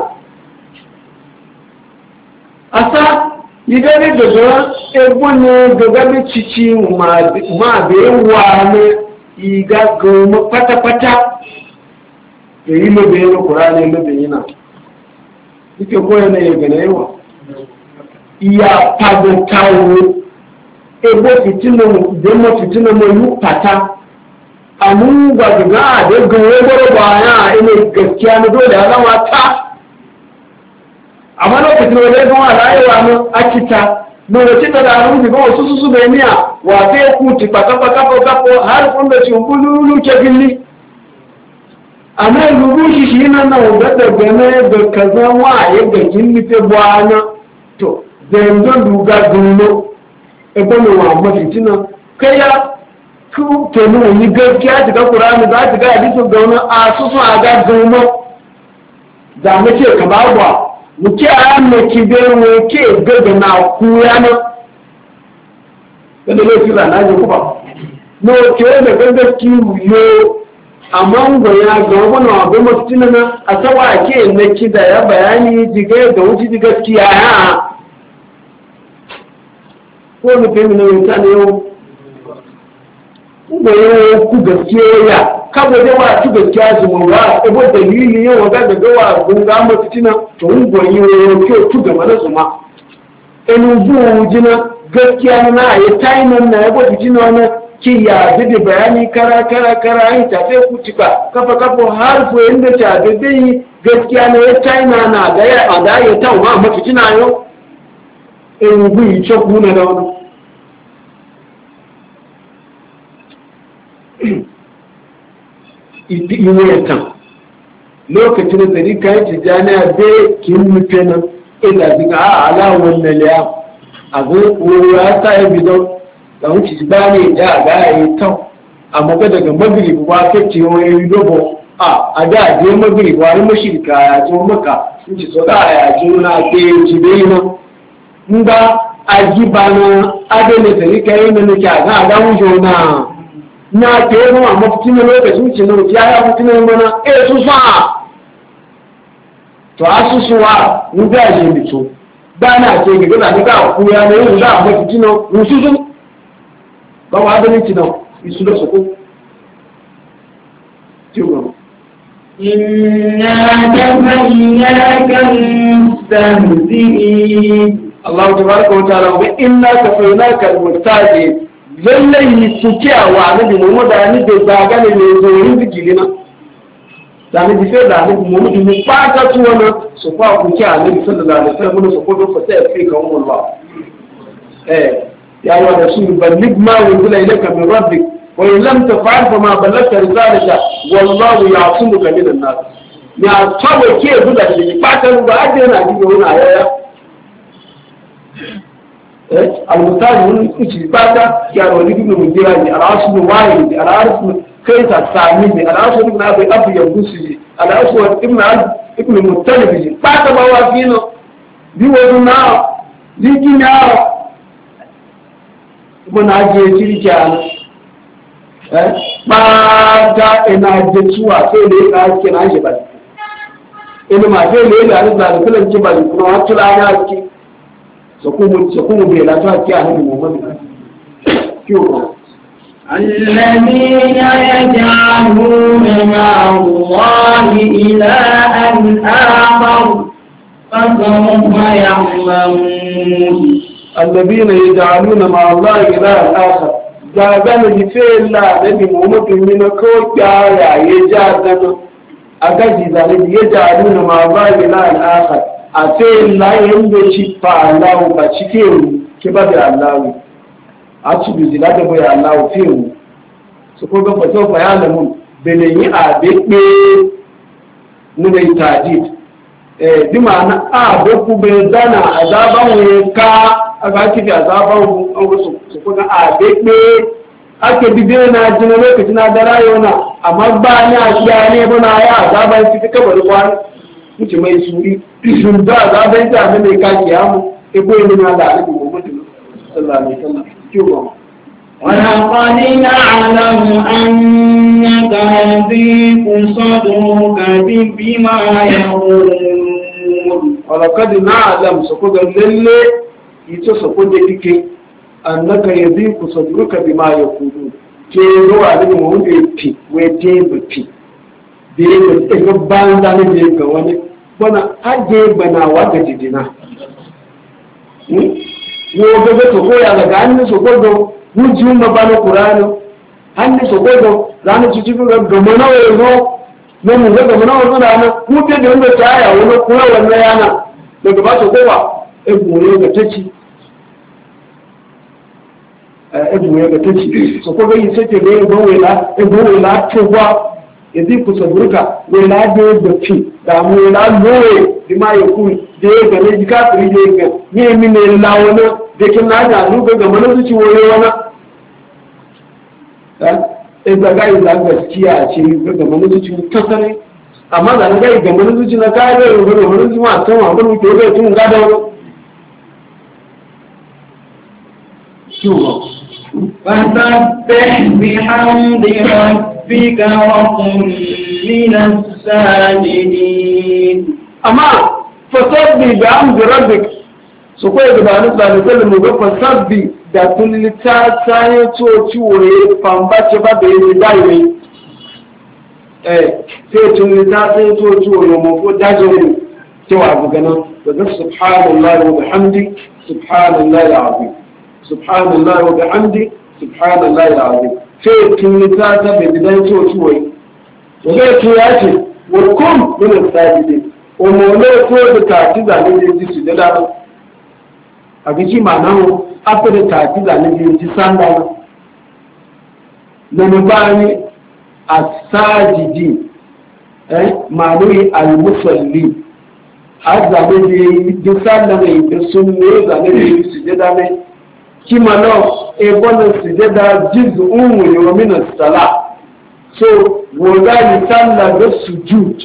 asa yigare da zo ebune gaba cici ma be wa ne iga go pata pata èyí ló bèé ló Kùránì ló bèé náà ike kó ẹ̀nà ìgbẹ̀nà ẹwà ìyà pàdùkàwò egbó ìdẹ́mọ̀ fìtínàmọ̀ ìlú pàtà àmúgbàgbà àdégan ẹgbọ́rọ̀bọ̀ àyà ilẹ̀ gaskiya na dole aláwọ̀ ta amma lokacin da zai gama rayuwa na akita no wace da ranar da wasu su bai niya wa sai ku ti pata har kun da ci bululu ke billi ana rubu shi nan nan da gane da kaza wa ya ga gilli te bwana to zan don duga gunno e bano wa mafitina kaya ku to no ni gaskiya daga Qur'ani za ta ga hadisin da wani a su a ga gunno da muke ka ba muke a yanne ki bai muke gaga na kuya na kada ne kira na ji kuma no ke da gaski yo amma goya ga wannan abu mutina na a tawa ke ne ki da ya bayani diga da wuce gaskiya ya ko mu fe mu ne ta ne yo goya ku gaskiya ya kabo da wa tu gaskiya su mu ba ebo dalili yau ga da gawa gunga mutina to ungoyi yo tu ga mana su ma enu bu jina gaskiya na ya tainan na yabo fitina na ki ya dade bayani kara ai tafe ku cika kafa har ko inda ta dade gaskiya na ya taina na ga ya ada ya ta ma fitina yo enu bu yi choku na da wannan iwuyantan lokacin da rika yi tijjaniya bai kin nufe nan ila ziga a alawar na liya a zuwa ya sa ya bidon da wuce ba ne da ga ya yi tau amma ga daga magrib ba ta ce wani lobo a da je magrib wani mashirka ya zo maka sun ci soka a yaji na ke ci bai nan in ba a giba na adana da rika yi na nuke a ga ga wujo na ke yi ma mafitin lokacin ce na ya ya mutum mana su sa to a su suwa ni da je bito ba na ce ga da ga ku ya ne yanzu da mafitin musu su ba wa da ni tinan isu da soko tiwo inna kafaynaka mustahzi'in Allah tabaraka wa ta'ala wa inna kafaynaka al-mustahzi'in lallai su cewa na bi mu da ni da zaga ne ne zo yin zikiri na da ni bi sai da ni mu mu fata su wannan su fa ku ci annabi sallallahu alaihi wasallam su ko do sai fi ka umul ba ya wa rasul balligh ma unzila ilayka min rabbik wa in lam taf'al fa ma ballagta risalata wallahu ya'tumuka min an-nas ya tawo ke duda ni fata ba ade na ji wannan ayaya المثال إجابة يعني ابن مجيراني العاصم الواحد العاصم كيس الثاني العاصم ابن أبي أبي يبوسي العاصم ابن المطلب بعد ما وافينا دي وزنا دي جنا ابن أجي تيجان بعد إن أجتوا سيلي أجي ناجبا إنه ما سيلي أجي كلن جبل كنا أطلع أجي سكون بلا تاكي أهل محمد الذين يجعلون مع الله إلها آخر فسوف يعلمون الذين يجعلون مع الله إلها آخر جاءنا بفعل الله نبي محمد من كوكا يجعلنا أكاد يجعلون مع الله إلها آخر a sai layin da ci fa Allah ba cike ke ba da Allah a ci bi da da bai Allah fi mu su ko ga fato fa ya lamun bele yi a bebe mu da tajid bi ma'ana a ba ku be dana azaban we ka aga ki da azaban an su ko ga a bebe ake bibe na jina lokacin na da rayuwa amma ba ni a shi ne bana ya azaban ki ka bari kwani mutu mai suri sun da za a ta abin da ya kaki ya mu iko yi nuna da alibu muhammadu sallallahu alaihi wasallam kyau ولقد نعلم أنك يضيق صدرك بما يقولون ولقد نعلم سقوط الليل يتسقط لك أنك يضيق صدرك بما يقولون ke ruwa da mu wanda fi waje fi da ya ga ban da ne ga wani bana aje bana wa ga jidina wo ga to ko ya ga an so godo wujin ma bana qur'ani an so godo zanu ci ci ga mana wo no mu ga mana wo da na mu ke da wanda ta ya wo ko wannan yana daga ba so gowa e gore ga taci ebu ya ga tace so ko ga yi sai ga ebo wela tuwa yadi ku saburka wela da fi da mu wela loye di ma yaku da ga ne jika firi da ga ne mi ne lawo ne da kin na da lu ga mana su ci woyo wana da ga yi da gaskiya ce ga mana su ci kasare amma da ga yi ga mana su ci na kai da ga mana su ma san wa mun ke ga tun ga da wani فسبح بحمد ربك وكن من الساجدين أما فسبح بحمد ربك سوكوي غبانو صلى الله عليه فسبح da tulita sai to ciwoye fambace ba da yi dai sai tulita sai to ciwoye mu ko daje cewa ga nan da subhanallahi wa bihamdi subhanallahi alazim subhanallahi wa bihamdi subhanallahi alazim sai tulita ta da gidan to ciwoye to sai to yace wa kum min sajidin o mo le ko da ta ti da ne ji su da a biki ma'anahu after ta ci zane biyu ci sanda na nubani a sajidi ma'anui al-musalli a zane biyu ji sanda mai da sun ne zane biyu su jada mai kima na ebonin su jada jizu unwu yi minas sala so wogani sanda da su jud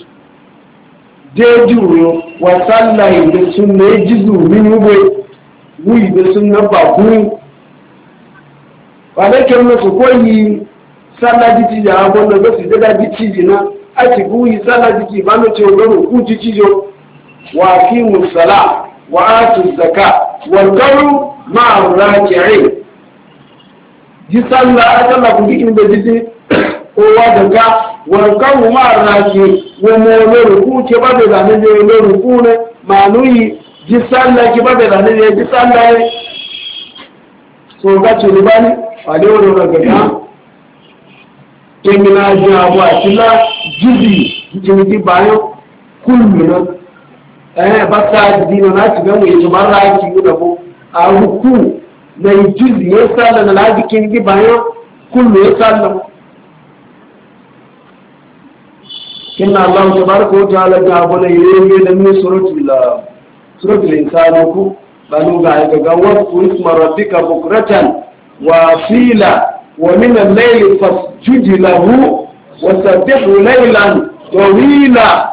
deju wa sanda yi da sun ne jizu mini ugbe wuyi da sun na babu ba da ke musu koyi sallah jiki da abun da su da jiki na a ci wuyi sallah jiki ba no ce garo ku jiki jo wa fi musalla wa atu zakka wal qawlu ma'a raki'in ji sallah sallah ku dikin da jiki o wa daga wal qawlu ma'a raki'in wa mo ku ce ba da ne ne ku ne manuyi ji sallah ki ba da ne ji sallah so ga tuni bani a da wani ragata kemina ji abu a tila jibi jini bayan kullu na ba ta dino na ci gamu yaji mara ki da ko a huku na jibi ya sallah na laji kin gi bayan kullu ya sallah kinna Allah tabaraka wa ta'ala ga abu da yayi da min suratul insani ku banu ga ga wasu isma rabbika bukratan wa fila wa min al-layli fasjud lahu wa sabbihu laylan tawila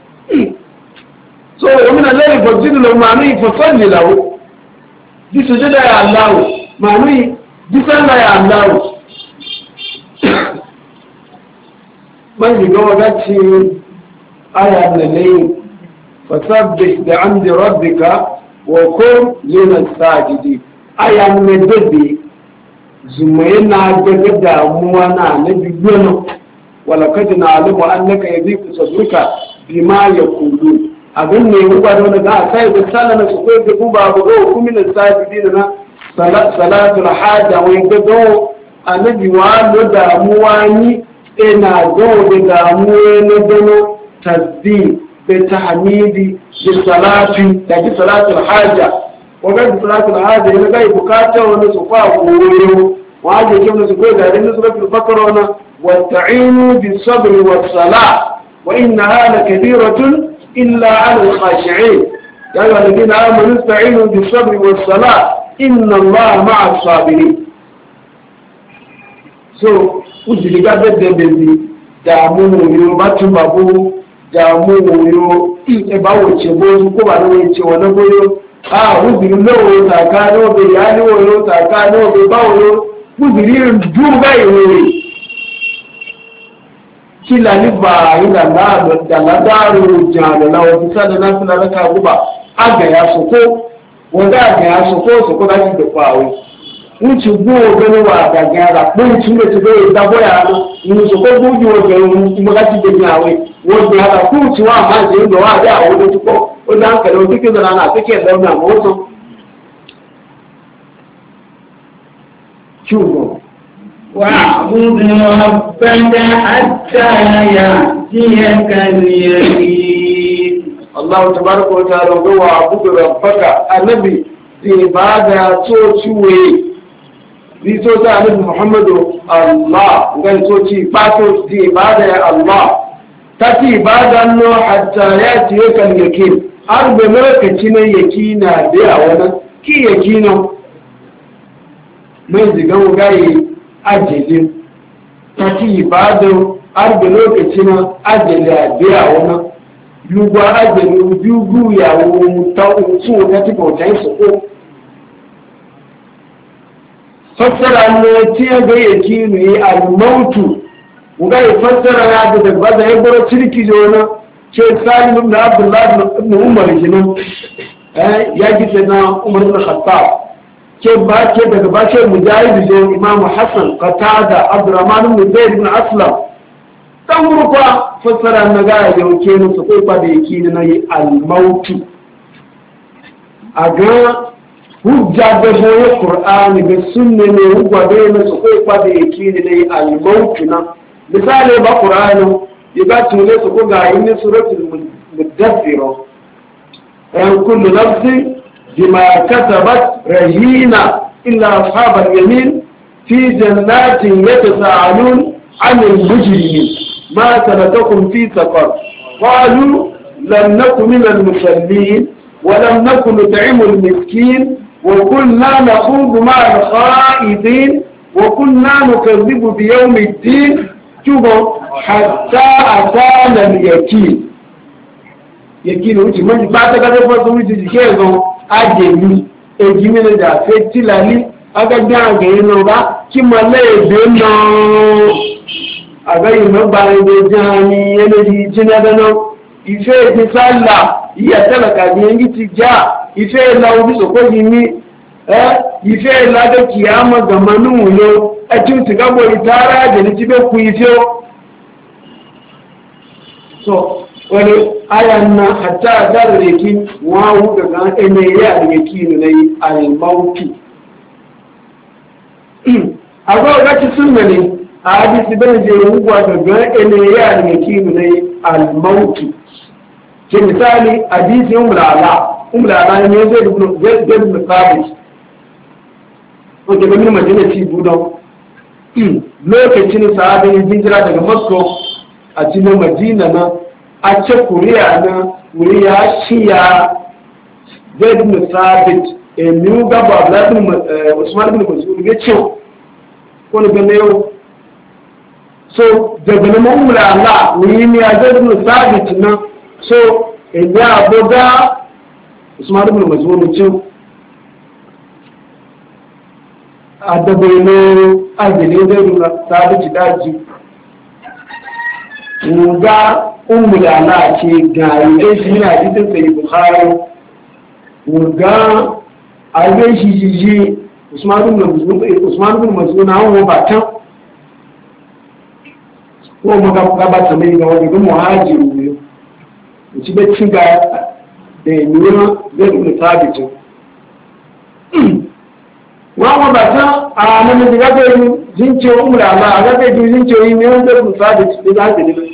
so wa min al-layli fasjud lahu ma'ani fasalli lahu bi sujada ya Allah ma'ani bi salla ya Allah man ga wadace aya na layli فسبح بحمد ربك وكن من الساجدين aya medede zumayna daga damuwa na bigano wala kadina alimu annaka yadhiku sadruka bima yaqulu abin ne ruba da ga sai da sallama su ko da kuba go ku min sajidin na salatul haja wa gado annabi wa da damuwa ni ina go da damuwa na dano tasbih بتحميد بالصلاة تجي صلاة الحاجة وقد صلاة الحاجة هنا جاي بكاتا ونسفاء وقولوا وعاجة كم نسفاء هذه سورة البقرة واستعينوا بالصبر والصلاة وإنها لكبيرة إلا على الخاشعين يا أيها الذين آمنوا استعينوا بالصبر والصلاة إن الله مع الصابرين وجد قد بدي دعموا يوم بابو damu goyo ba wace goyo ko ba ne ce wani goyo a rubin lawo tsakano be ya ni woyo tsakano be ba woyo kudirin duba yi kila ni ba ina na da ladaru jalo na wani sada na suna raka guba aga ya soko wanda aga ya soko da shi da kwawo wuce goyo gani wa da gara mun tun da tabe da boya no so ko buji wo gani mu ga ti da yawe wo da da ku ci wa ma je do wa da wo da ko o da ka lo dike da na take da na mo so chugo wa'bud rabbaka hatta ya'tiyaka al-yaqin Allah tabaraka wa ta'ala wa wa'bud rabbaka annabi ibada to ciwe ni so ta annabi Muhammadu Allah ngai so ci pato di ibada ya Allah tati ibada no hatta yati yakal yakin har da lokaci ne yakina da wannan ki yakino mai zigan gai ajeli tati ibada har da lokaci ne ajeli da wannan lugwa ajeli jugu ya wo ta su ta ti ko dai su ko fassara ne ce ga yake ne al-mautu ga fassara ya da baza ya goro cirki jona ce Salim ibn Abdullah ibn Umar jinan ya ji na Umar ibn Khattab ce ba ce daga ba ce Mujahid jo Imam Hassan Qatada Abdurrahman ibn Zaid ibn Aslam dan gurfa fassara na ga yauke ne su kai ba da yake ne na yi al-mautu aga hujja da boye Qur'ani da sunne ne hujja da yana su kai kwa da yake ne al-maut na misali ba Qur'ani ya tune su ko ga yin suratul mudaththir an kullu nafsin bima katabat rahina illa ashab al-yamin fi jannatin yatasaalun 'anil mujrimin ma salakakum fi saqar qalu lam nakun min al-musallin ولم نكن نطعم المسكين وكنا نخوض مع الخائضين وكنا نكذب بيوم الدين حتى أتانا اليقين يقين وجه من بعد كذا فصل جيزون أجمي أجمي لذا فتلالي أجمع غيرنا كما لا يبينا أجمع مبارد جاني يلي جنادنا ìfẹ́ ti sálà ìyà tẹ́lẹ̀kà ní ẹni ti já ìfẹ́ ìlà orí sọ̀kọ́ yìí ní ìfẹ́ ìlà dẹ́kì àmọ́ gàmánú lọ ẹtí ti gábọ̀ ìtara àjẹ̀lẹ̀ tí bẹ́ kú ìfẹ́ ó sọ wani aya na hatta dára da kí wọ́n wú gàgá ẹni yà da kí ní alimautu agbọ́ ọ̀gá ti súnmọ̀ ni a hadisi bẹ́ẹ̀ jẹ́ wúwa gàgá ẹni yà da kí ní alimautu ke misali hadisi umlala ne zai ibn sabit ko daga min madina ci budon lokacin sahabin hijira daga makka a cikin madina na a ce kuriya na kuriya shiya zai ibn sabit mi ga ba usman ibn mas'ud ga ce ko ne ga yau so daga nan umlala wuri ne ya zai ibn sabit na so ìgbé àbúdá Usman ibn Mas'ud tí àdàbò ilé àgbèlé lẹ́rù tàbí jìdájì ǹgá òmìnira náà ti gàrí èjì ní àdídẹ́ pẹ̀lú Bukhari ǹgá àgbé ṣíṣíṣí Usman ibn Mas'ud náà wọ́n bàtán wọ́n mọ́ gábàtà mẹ́rin wọ́n gbé mọ̀hájì rúrú ci bai ci ga da nuna zai nuna sabitin wọ́n bá tán àwọn ọmọ ìgbàgbé zince umra ma a gaɓe ju zince yi ne wanda zai nuna sabitin da za ta nuna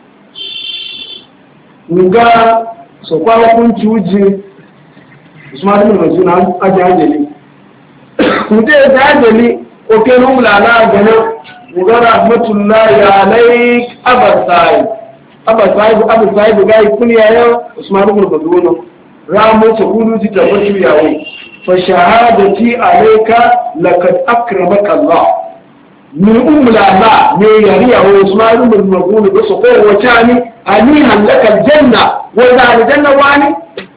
nuga su kwawa kunci wuji usman ibn masu na aji hajjali kuta ya ta hajjali oke umra na gana nuga rahmatullahi alaik abasai abu sahibu gai kuliya yau usman ibn bazuno ramu ta kudu ji tabbatu yawo fa shahadati alayka laqad akramaka Allah min umlala ne yari yawo usman ibn bazuno da soko wacani ani halaka aljanna wa za aljanna wani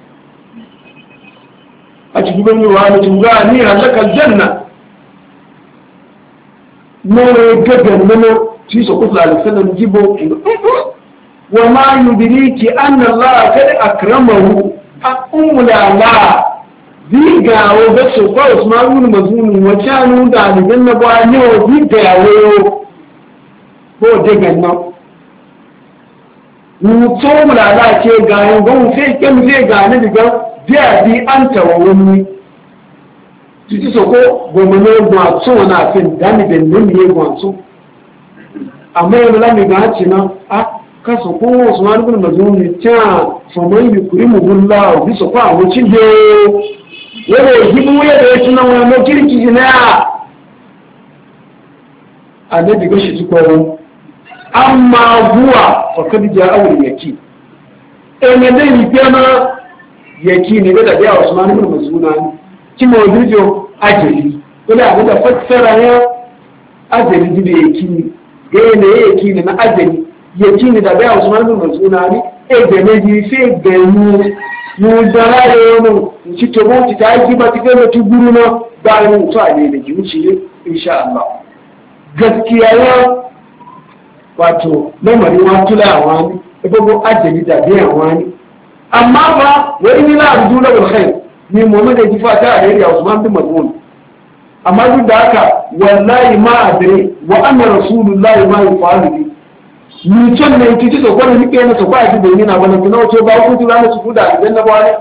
a cikin bani wani tunga ani halaka aljanna ne gagan nano ci soko sallallahu alaihi wasallam jibo وما يدريك أن الله قد أكرمه أملا ذيقا وبسوقا عثمان بن مظلوم وكانوا دعني جنب وعنيه وذيقا هو دقنا وطوم لا كي قاين قوم في كم في قاين بقى بيادي أنت وومي títí sọ́kọ́ gbọmọlẹ́ ogun àtún wọn náà fi dánibẹ̀ lónìí egun àtún àmọ́ ẹ̀rọ lámìgbà àti náà kaso ko Usman ibn Maz'un ne ta faman yukrimuhullah bi so fa wucin je yare gibu ya da tunan wannan kirki ne annabi ga shi tukwaron amma huwa fakad ja'awul yaki ne dai ni kana yaki ne da da Usman ibn Mas'ud kima wajujo ajali kuna da fassara ya ajali da yaki ne yaki ne na ajali yaki ne da da Usman ibn Mas'ud ne gane ji sai gani mu dara yau ci to mu ta yi ba ta ga tu guru na ba mu to ne da ji mu ci insha Allah gaskiya ya wato lamarin watulawa ne ibogo ajali da biya wani amma ba wani ni na arju na khair ni mu da ji fata a yari Usman bin Mazmun amma duk da haka wallahi ma adri wa anna rasulullahi ma yufalu bi ni can ne kiti to ko ni ke na to ba ji da ni na bana kina to ba ku tula na su kuda idan na bane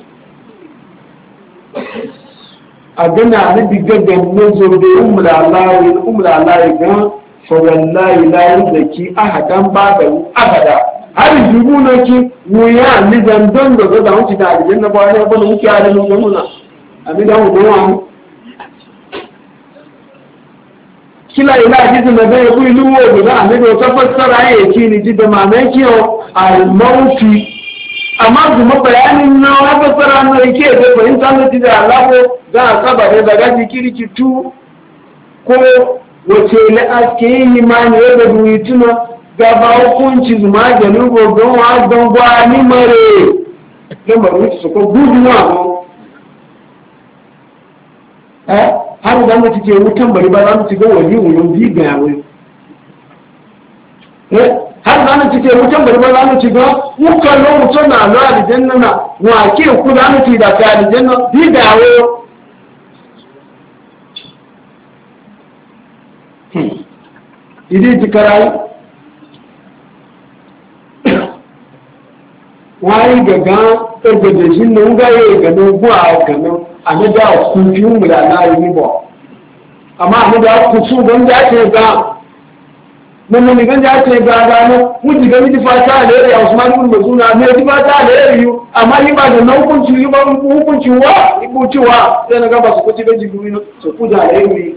a gana ni digaggan ne zo da ummul Allah ga fawallahi la yuzaki ahadan ba'dahu abada har jibuna ki wuya ni zandan da da wuce da aljanna ba ne ba mu kiya da mun muna abi da mu dawo kila ila hadisin da bai ku luwo da annabi ta fassara yake ni ji da mamaki al-mauti amma kuma bayanin na fassara ne yake da fahimta ne da Allah za a saba da gaji kirkitu ko wace na aske yi ma ne da duwituna gaba hukunci zuma da lugo don wa don gwani mare don ba wuce su ko guduwa har da mu cike wutan bari ba za mu ci ga wani wurin bi ga yawo har da mu cike wutan bari ba za mu ci ga mukan lo mutun na lo aljanna na wa ke ku da mu ci da ta aljanna bi ga yawo idi jikarai wani gaga ɗargaje shi ne nga yi gano guwa gano a na da kunfi mula na yi ba amma a na da kusu don da ce ga nan ne gan da ce ga gano mun ji gani fata alheri a Usman ibn Mazuna ne ji fata alheri amma ni ba da nan hukunci yi ba hukunci wa ibuci wa sai na ga ba su kuci da jibi su kuda alheri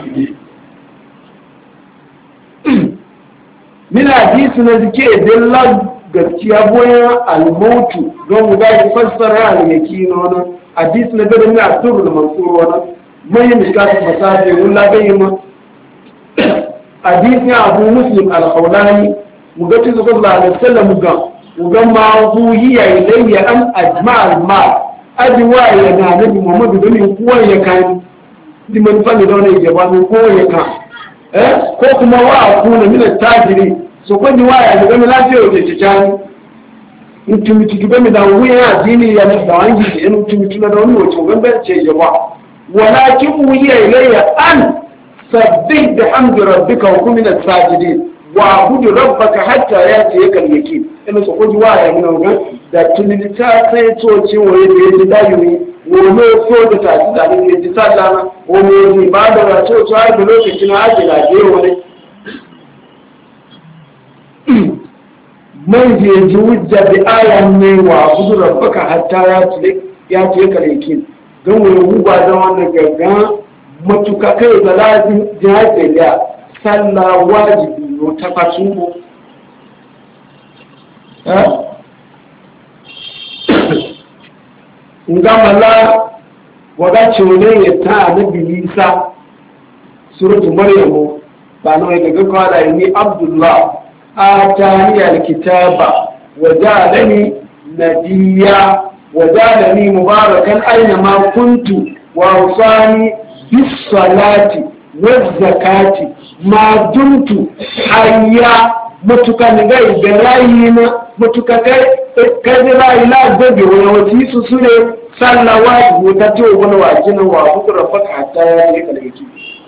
min hadisi na zike dalla gaskiya boyan al-mautu don mu ga fassara al-yaki nono hadisi na da na turul mansur wana mai mishkat masabi wala bayma hadisi abu muslim al-khawlani mu ga tizu sallallahu alaihi wasallam mu ga ma hu hiya ilayya am ajma al-mal ajwa ya na nabi muhammad bin kuwa ya kan liman fani da wani jabanu ko ya kan ko kuma wa kuna min tajiri so ko ni waya da gami lafiya da tijani mutumiti gami da wuya dini ya da wangi da mutumiti na da wani wato gambar ce jaba walakin wuya ilayya an sabbih bihamdi rabbika wa kun min as-sajidin wa abudu rabbaka hatta yati yakal yakin ina so ko ni waya mun ga da tunini ta sai to ci waye da yaji dayi wani so da ta da ne ji sallama wani ne ba da to to har da lokacin haji da je wani man je ji wujja bi ayan ne wa abudu rabbaka hatta ya ce kalekin don wani guba da wannan gaggan matuka kai da lazim jihar da sallah wajibi no ta fasu ngamala wagace ne ya ta annabi Isa suratu Maryamu ba nawa ga kwala ni Abdullah atani alkitaba waja'alani nabiyya waja'alani mubarakan aina ma kuntu wa awsani bis salati waz zakati ma dumtu hayya mutuka ne ga ibrahima mutuka kai kadira ila gobe wani wati su sune sallawa da ta ce wani wakin wa kutura faka hatta ya yi kalaki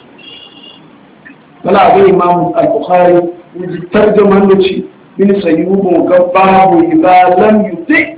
wala ga imam al-bukhari wuji tarjuman da ci min sayyubu gababu idza lam yutik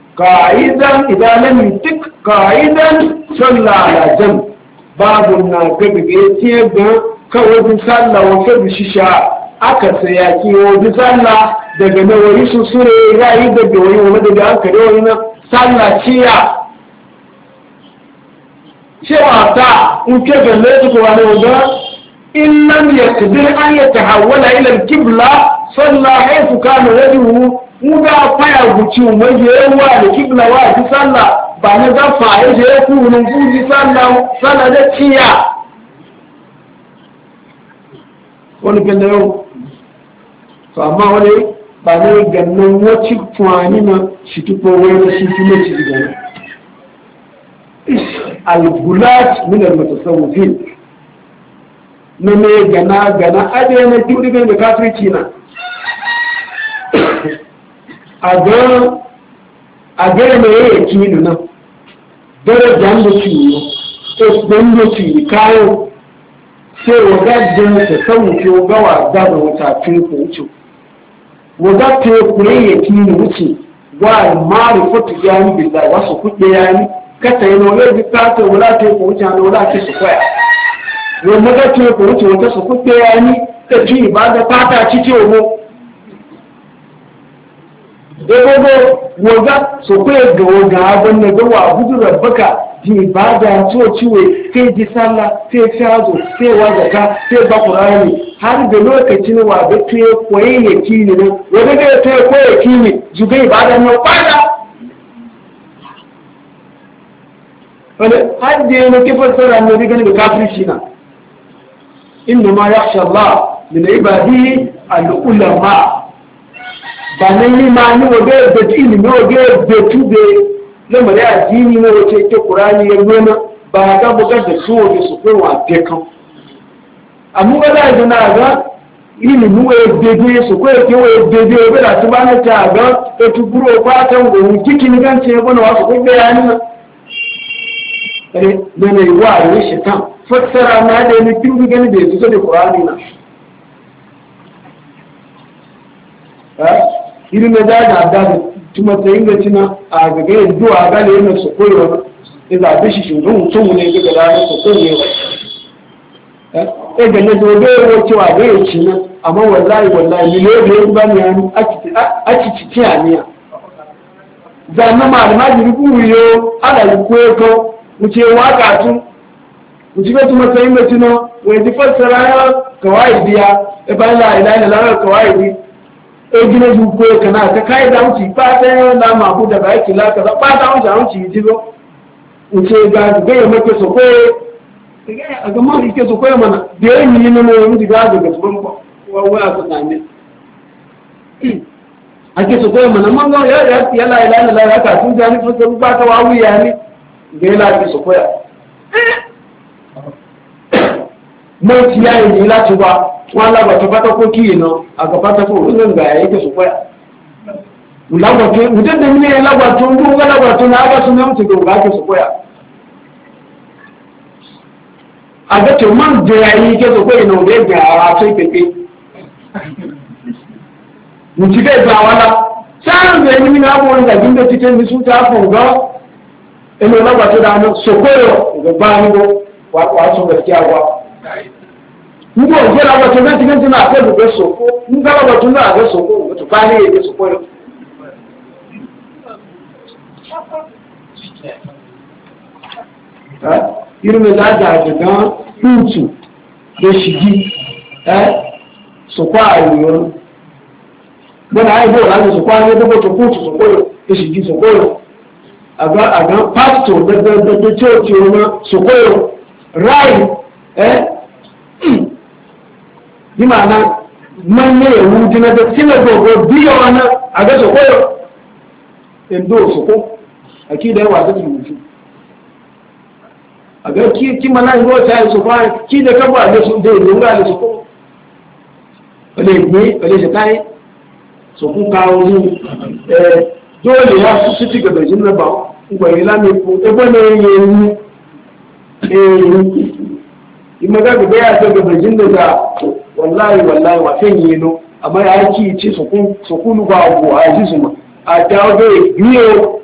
qa'idan salla ala jam babu na gabe ce ga kawai sallawa fa shisha aka saya kiwo bi sallah daga nawayi su sure yayi daga wani wani daga aka da wani sallah ciya cewa ta in ke galle su ko wani wanda in lam yaqdir an yatahawwala ila al-qibla salla haythu kana wajhuhu muga faya guci mai yawa da kibla wa ji sallah ba na ga faye je ku nun ku ji sallah da ciya wani kan da yau to amma wani ba ne gannan wacce tuwani na shi tuko wani shi kuma ci gaba al-gulat min al-mutasawwifin na me gana ade na turi da kafirci na a ga me yake kinu nan darajar da ciwo ɗin da ciwo kayo sai wajen ta sauke gawa da wata turko wuce wadda ta yi kure ya kinu wuce wa mari fotu ya yi bisa wasu kuɗe ya yi kata yi na wani bukata wadda ta yi ko wuce na wadda ta su kwaya wadda ta yi ko wuce wata su kuɗe ya yi ta ci ba da fata ci ce ogo ebogo woga so kwe ga woga abin da gawa gudu rabbaka ji ba da to ciwe sai ji sallah sai fiyazo sai wazaka sai bakurani har da lokacin wa da tuye koyi ya kini ne wanda ga tuye koyi ya kini jugai ba da no kwada wanda har da ne ke fassara ne diga ne kafirci na inna ma yakhsha Allah min ibadihi al-ulama ba nan yi ma ni waje da ilimi waje da tube na mare addini ne wace ke Qur'ani ya nuna ba ga bugar da su waje su kai wa dekan amma ga da na ga ilimi waje da su kai ke waje da ba da tuba na ta ga to tuburo fatan go kikin gance ya bana wasu kai bayani na kare ne wa ne shaitan fassara na da ni kin gani da su da Qur'ani na irin da da tuma tsayin da cina a gaga yanzu a gane yana su koyo ya zaɓi shi shugaban mutum ne daga ranar su koyo ya ga na zobe ya cewa ga ya ci nan amma wallahi miliyoyi da ya ba ni hannu a cici a niya zanna malama jiri kuriyo ana yi koyo wuce waka tun wuce ga tuma tsayin da cina wani ji fassara ya kawai biya ya bayan la'ila da lalar kawai biya egina juko kana ta kai da wuce ba ta na mabu da ba yake laka ba ta wuce ji zo wuce ga ya make so ko a ga ma yake so ko mana da yayin ni ne mun diga daga tuban wa ka tane ake so ko mana man ga ya la ilaha illallah ka tun da ni fa ba ta wawu ya ni ga la ke so ko ya mo ti ya ni la ti wa wọn lágbàtọ̀ pátákó kí iná àgbàpátákó olóńgbà ẹ̀yẹ́ sọ pẹ́ lágbàtọ̀ ìdẹ́dẹ̀ nílé lágbàtọ̀ ń gbọ́ lágbàtọ̀ náà ágbàtọ̀ náà ti gbogbo àti sọ pẹ́ àgbàtọ̀ máa ń jẹ ayé kẹ́ sọ pé iná òde ẹgbẹ̀ ara tó ìpèpè nìtí bẹ́ẹ̀ gba wa la sáàrùn rẹ̀ ní nínú àbọ̀ orin tàbí ní títẹ́ ní sún táà fún ọ̀gá ẹnu lágbàtọ̀ dáná sọ̀kọ́yọ̀ ìgbà nígbó wàá tún bẹ̀ sí àwa nígbà òjò làwọn tó mẹ́tí mẹ́tí náà fẹ́ lùgbẹ́ sòkó nígbà lọ́wọ́ tó náà fẹ́ sòkó òun tó bá ní èdè sòkó yọ. irú mi lájà àgbẹ̀gán kúùtù ló ṣìgí sòkó àìyọ gbọ́dọ̀ àìbò láti sòkó àìyọ tó tó kúùtù sòkó yọ ló ṣìgí sòkó yọ àgbà pásítọ̀ dẹ́dẹ́dẹ́dẹ́ tí ó ti rọ sòkó yọ ráì bi ma'ana manye yahudi na da sila gogo biyo wani a ga su koyo indo su ko a ki da yawa da rubutu a ga ki mana yi wata yi su kwa ki da kaba da su da yi da su ko wale ne wale shi kai su kun kawo ni dole ya su ci gaba jin na ba gwai lami ko ebe ne yi imaga gaba ya ta gaba jin da wallahi wa fen yeno amma ya ki ce sokunu ba abu a ji su ma a dawo da yiyo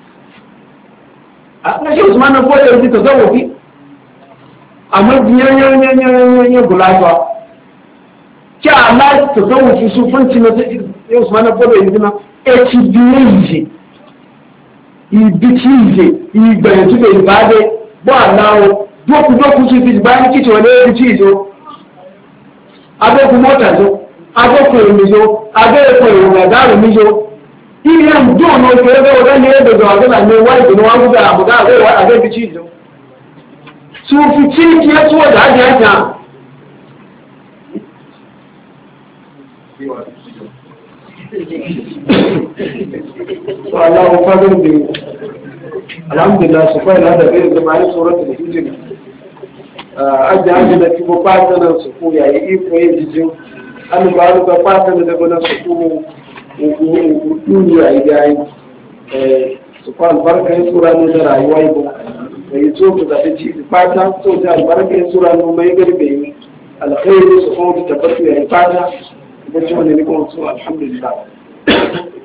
a kashe usman na koyar da ta zawo fi amma biyan gulatuwa ki Allah ta zawo ki su fanci na sai usman na koyar da na HBA ibitize igbantu be ibade bo alawo doku su fi ba ni kicho le ti so abẹ́kù mọ́tà jọ abẹ́kù èmi jọ abẹ́kù ìrùngàdárù mi jọ ilé ń dùn ọ̀nà òkè ẹgbẹ́ ọ̀gá ní ẹgbẹ̀gbẹ̀ àgbẹ̀là ní wá ìdùnnú wọn gbúgbà àbùdá àgbẹ̀bí tí ìjọ tí ó fi tí kí ẹ tí wọ́n dà jẹ́ àjà aláwọ̀ fádùn bí alhamdulillah su fai lada bai zama yi tsoron da hijin ajiye da kibo fatanar su ko yayi iko yin jijin alubaluka fatanar da gona su ko duniya yi gayi su kwa albarka yin tsura ne da rayuwa yi ba da yi so ku zaɓi ci fata so ta albarka yin tsura ne mai garbe yi alkhairu su kuma ta tabbatu ya yi fata da ci wani ne kuma su alhamdulillah